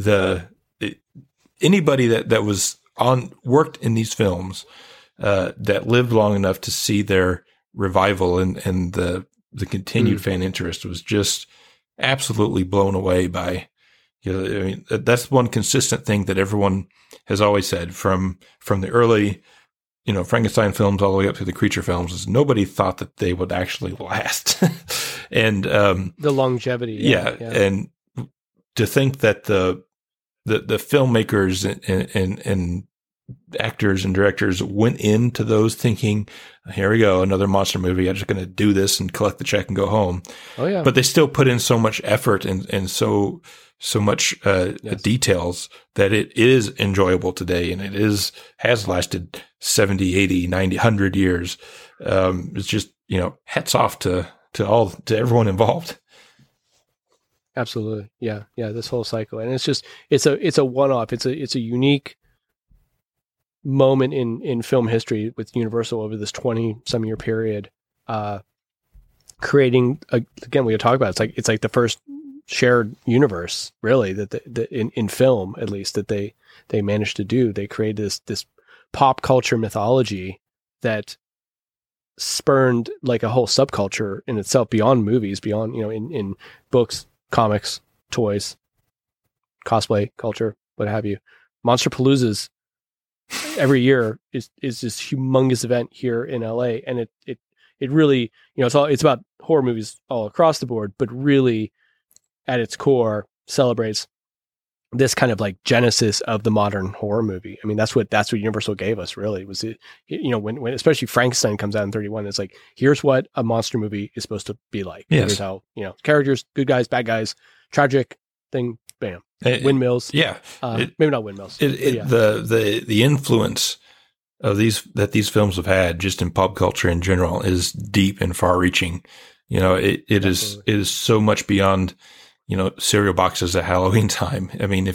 anybody that was worked in these films that lived long enough to see their revival and the continued fan interest was just absolutely blown away by, I mean, that's one consistent thing that everyone has always said from the early, Frankenstein films all the way up to the Creature films, is nobody thought that they would actually last. And, the longevity. Yeah. And to think that the filmmakers and actors and directors went into those thinking, here we go, another monster movie. I'm just going to do this and collect the check and go home. Oh yeah. But they still put in so much effort and so much details that it is enjoyable today, and has lasted 70, 80, 90, 100 years. It's just, hats off to everyone involved. Absolutely. Yeah. Yeah. This whole cycle. And it's a one-off. It's a unique moment in film history with Universal over this 20-some year period, creating again, we had talked about it's like the first shared universe, really, that in film, at least, that they managed to do. They created this pop culture mythology that spurned like a whole subculture in itself, beyond movies, beyond in books, comics, toys, cosplay culture, what have you. Monsterpaloozas every year is this humongous event here in LA, and it really, it's about horror movies all across the board, but really at its core celebrates this kind of like genesis of the modern horror movie. I mean, that's what Universal gave us, really. Was it, when especially Frankenstein comes out in 1931, it's like, here's what a monster movie is supposed to be like. Yes. Here's how, characters, good guys, bad guys, tragic thing, bam. Windmills. Yeah. Maybe not windmills. The influence of these films have had just in pop culture in general is deep and far reaching. It is so much beyond, cereal boxes at Halloween time. I mean,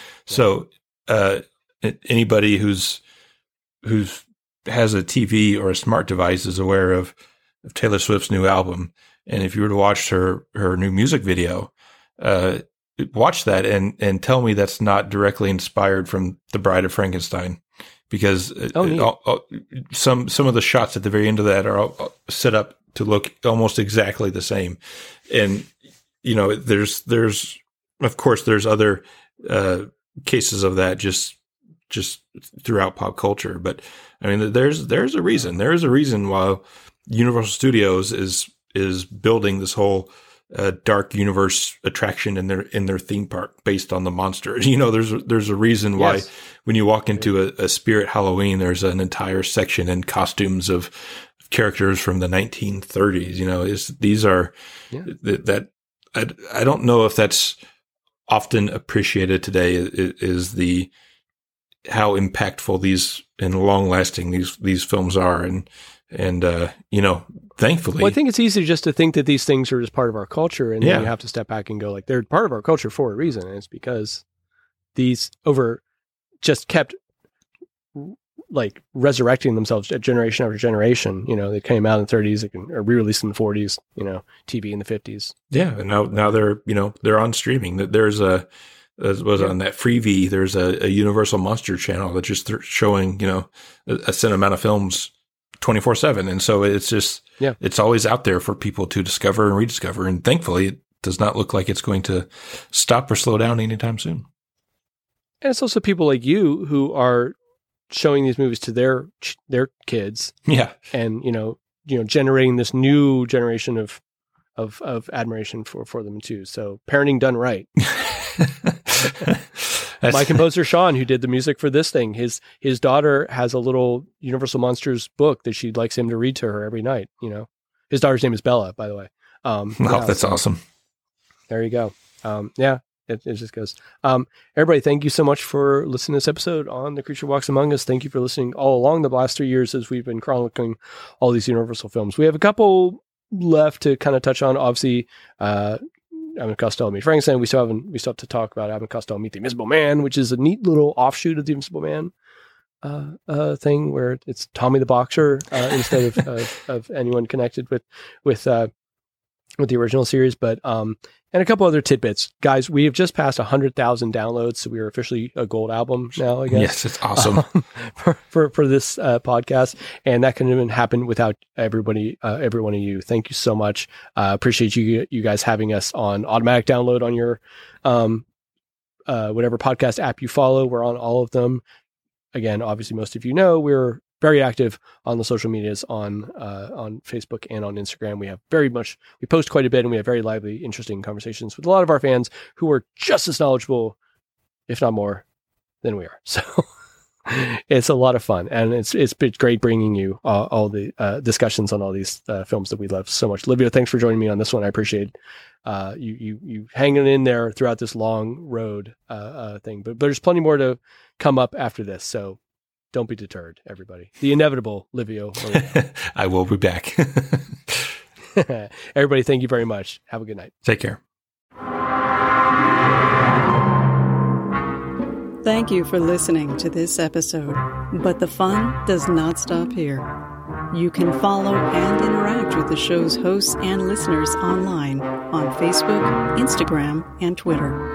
anybody who's has a TV or a smart device is aware of Taylor Swift's new album. And if you were to watch her new music video, watch that and tell me that's not directly inspired from The Bride of Frankenstein, because some of the shots at the very end of that are all set up to look almost exactly the same. And there's of course there's other cases of that just throughout pop culture, but I mean there's a reason. There is a reason why Universal Studios is building this whole dark universe attraction in their theme park based on the monsters. There's a reason why when you walk into a Spirit Halloween, there's an entire section in costumes of characters from the 1930s. These are that I don't know if that's often appreciated today is how impactful these and long lasting these films are. And thankfully, well, I think it's easy just to think that these things are just part of our culture, and then you have to step back and go, like, they're part of our culture for a reason. And it's because these just kept like resurrecting themselves generation after generation. They came out in the 30s, or re-released in the 40s, TV in the 50s. Yeah. And now they're on streaming. There's on that Freevee, there's a Universal Monster channel that's just showing, a set amount of films 24/7. And so it's just, it's always out there for people to discover and rediscover. And thankfully it does not look like it's going to stop or slow down anytime soon. And it's also people like you who are showing these movies to their kids. Yeah. And, generating this new generation of admiration for them too. So parenting done right. My composer Sean, who did the music for this thing, his daughter has a little Universal Monsters book that she likes him to read to her every night. His daughter's name is Bella, by the way. That's awesome. There you go. It just goes. Everybody, thank you so much for listening to this episode on The Creature Walks Among Us. Thank you for listening all along the last 3 years as we've been chronicling all these Universal films. We have a couple left to kind of touch on. Obviously, Abbott Costello Meet Frankenstein. We still have to talk about Abbott Costello Meet the Invisible Man, which is a neat little offshoot of the Invisible Man thing, where it's Tommy the Boxer instead of anyone connected with the original series. But and a couple other tidbits, guys. We have just passed 100,000 downloads, so we are officially a gold album now, I guess. Yes, it's awesome for this podcast, and that couldn't even happen without every one of you. Thank you so much. Appreciate you guys having us on automatic download on your whatever podcast app you follow. We're on all of them. Again, obviously, most of you know we're very active on the social medias on Facebook and on Instagram. We post quite a bit, and we have very lively, interesting conversations with a lot of our fans who are just as knowledgeable, if not more, than we are. So it's a lot of fun, and it's been great bringing you all the discussions on all these films that we love so much. Livio, thanks for joining me on this one. I appreciate you hanging in there throughout this long road thing. But there's plenty more to come up after this, so don't be deterred, everybody. The inevitable Livio. I will be back. Everybody, thank you very much. Have a good night. Take care. Thank you for listening to this episode, but the fun does not stop here. You can follow and interact with the show's hosts and listeners online on Facebook, Instagram, and Twitter.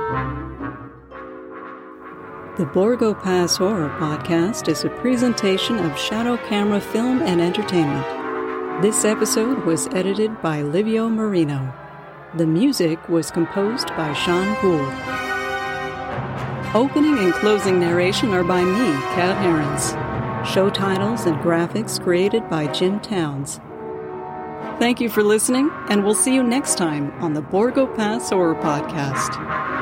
The Borgo Pass Horror Podcast is a presentation of Shadow Camera Film and Entertainment. This episode was edited by Livio Marino. The music was composed by Sean Poole. Opening and closing narration are by me, Kat Herons. Show titles and graphics created by Jim Towns. Thank you for listening, and we'll see you next time on the Borgo Pass Horror Podcast.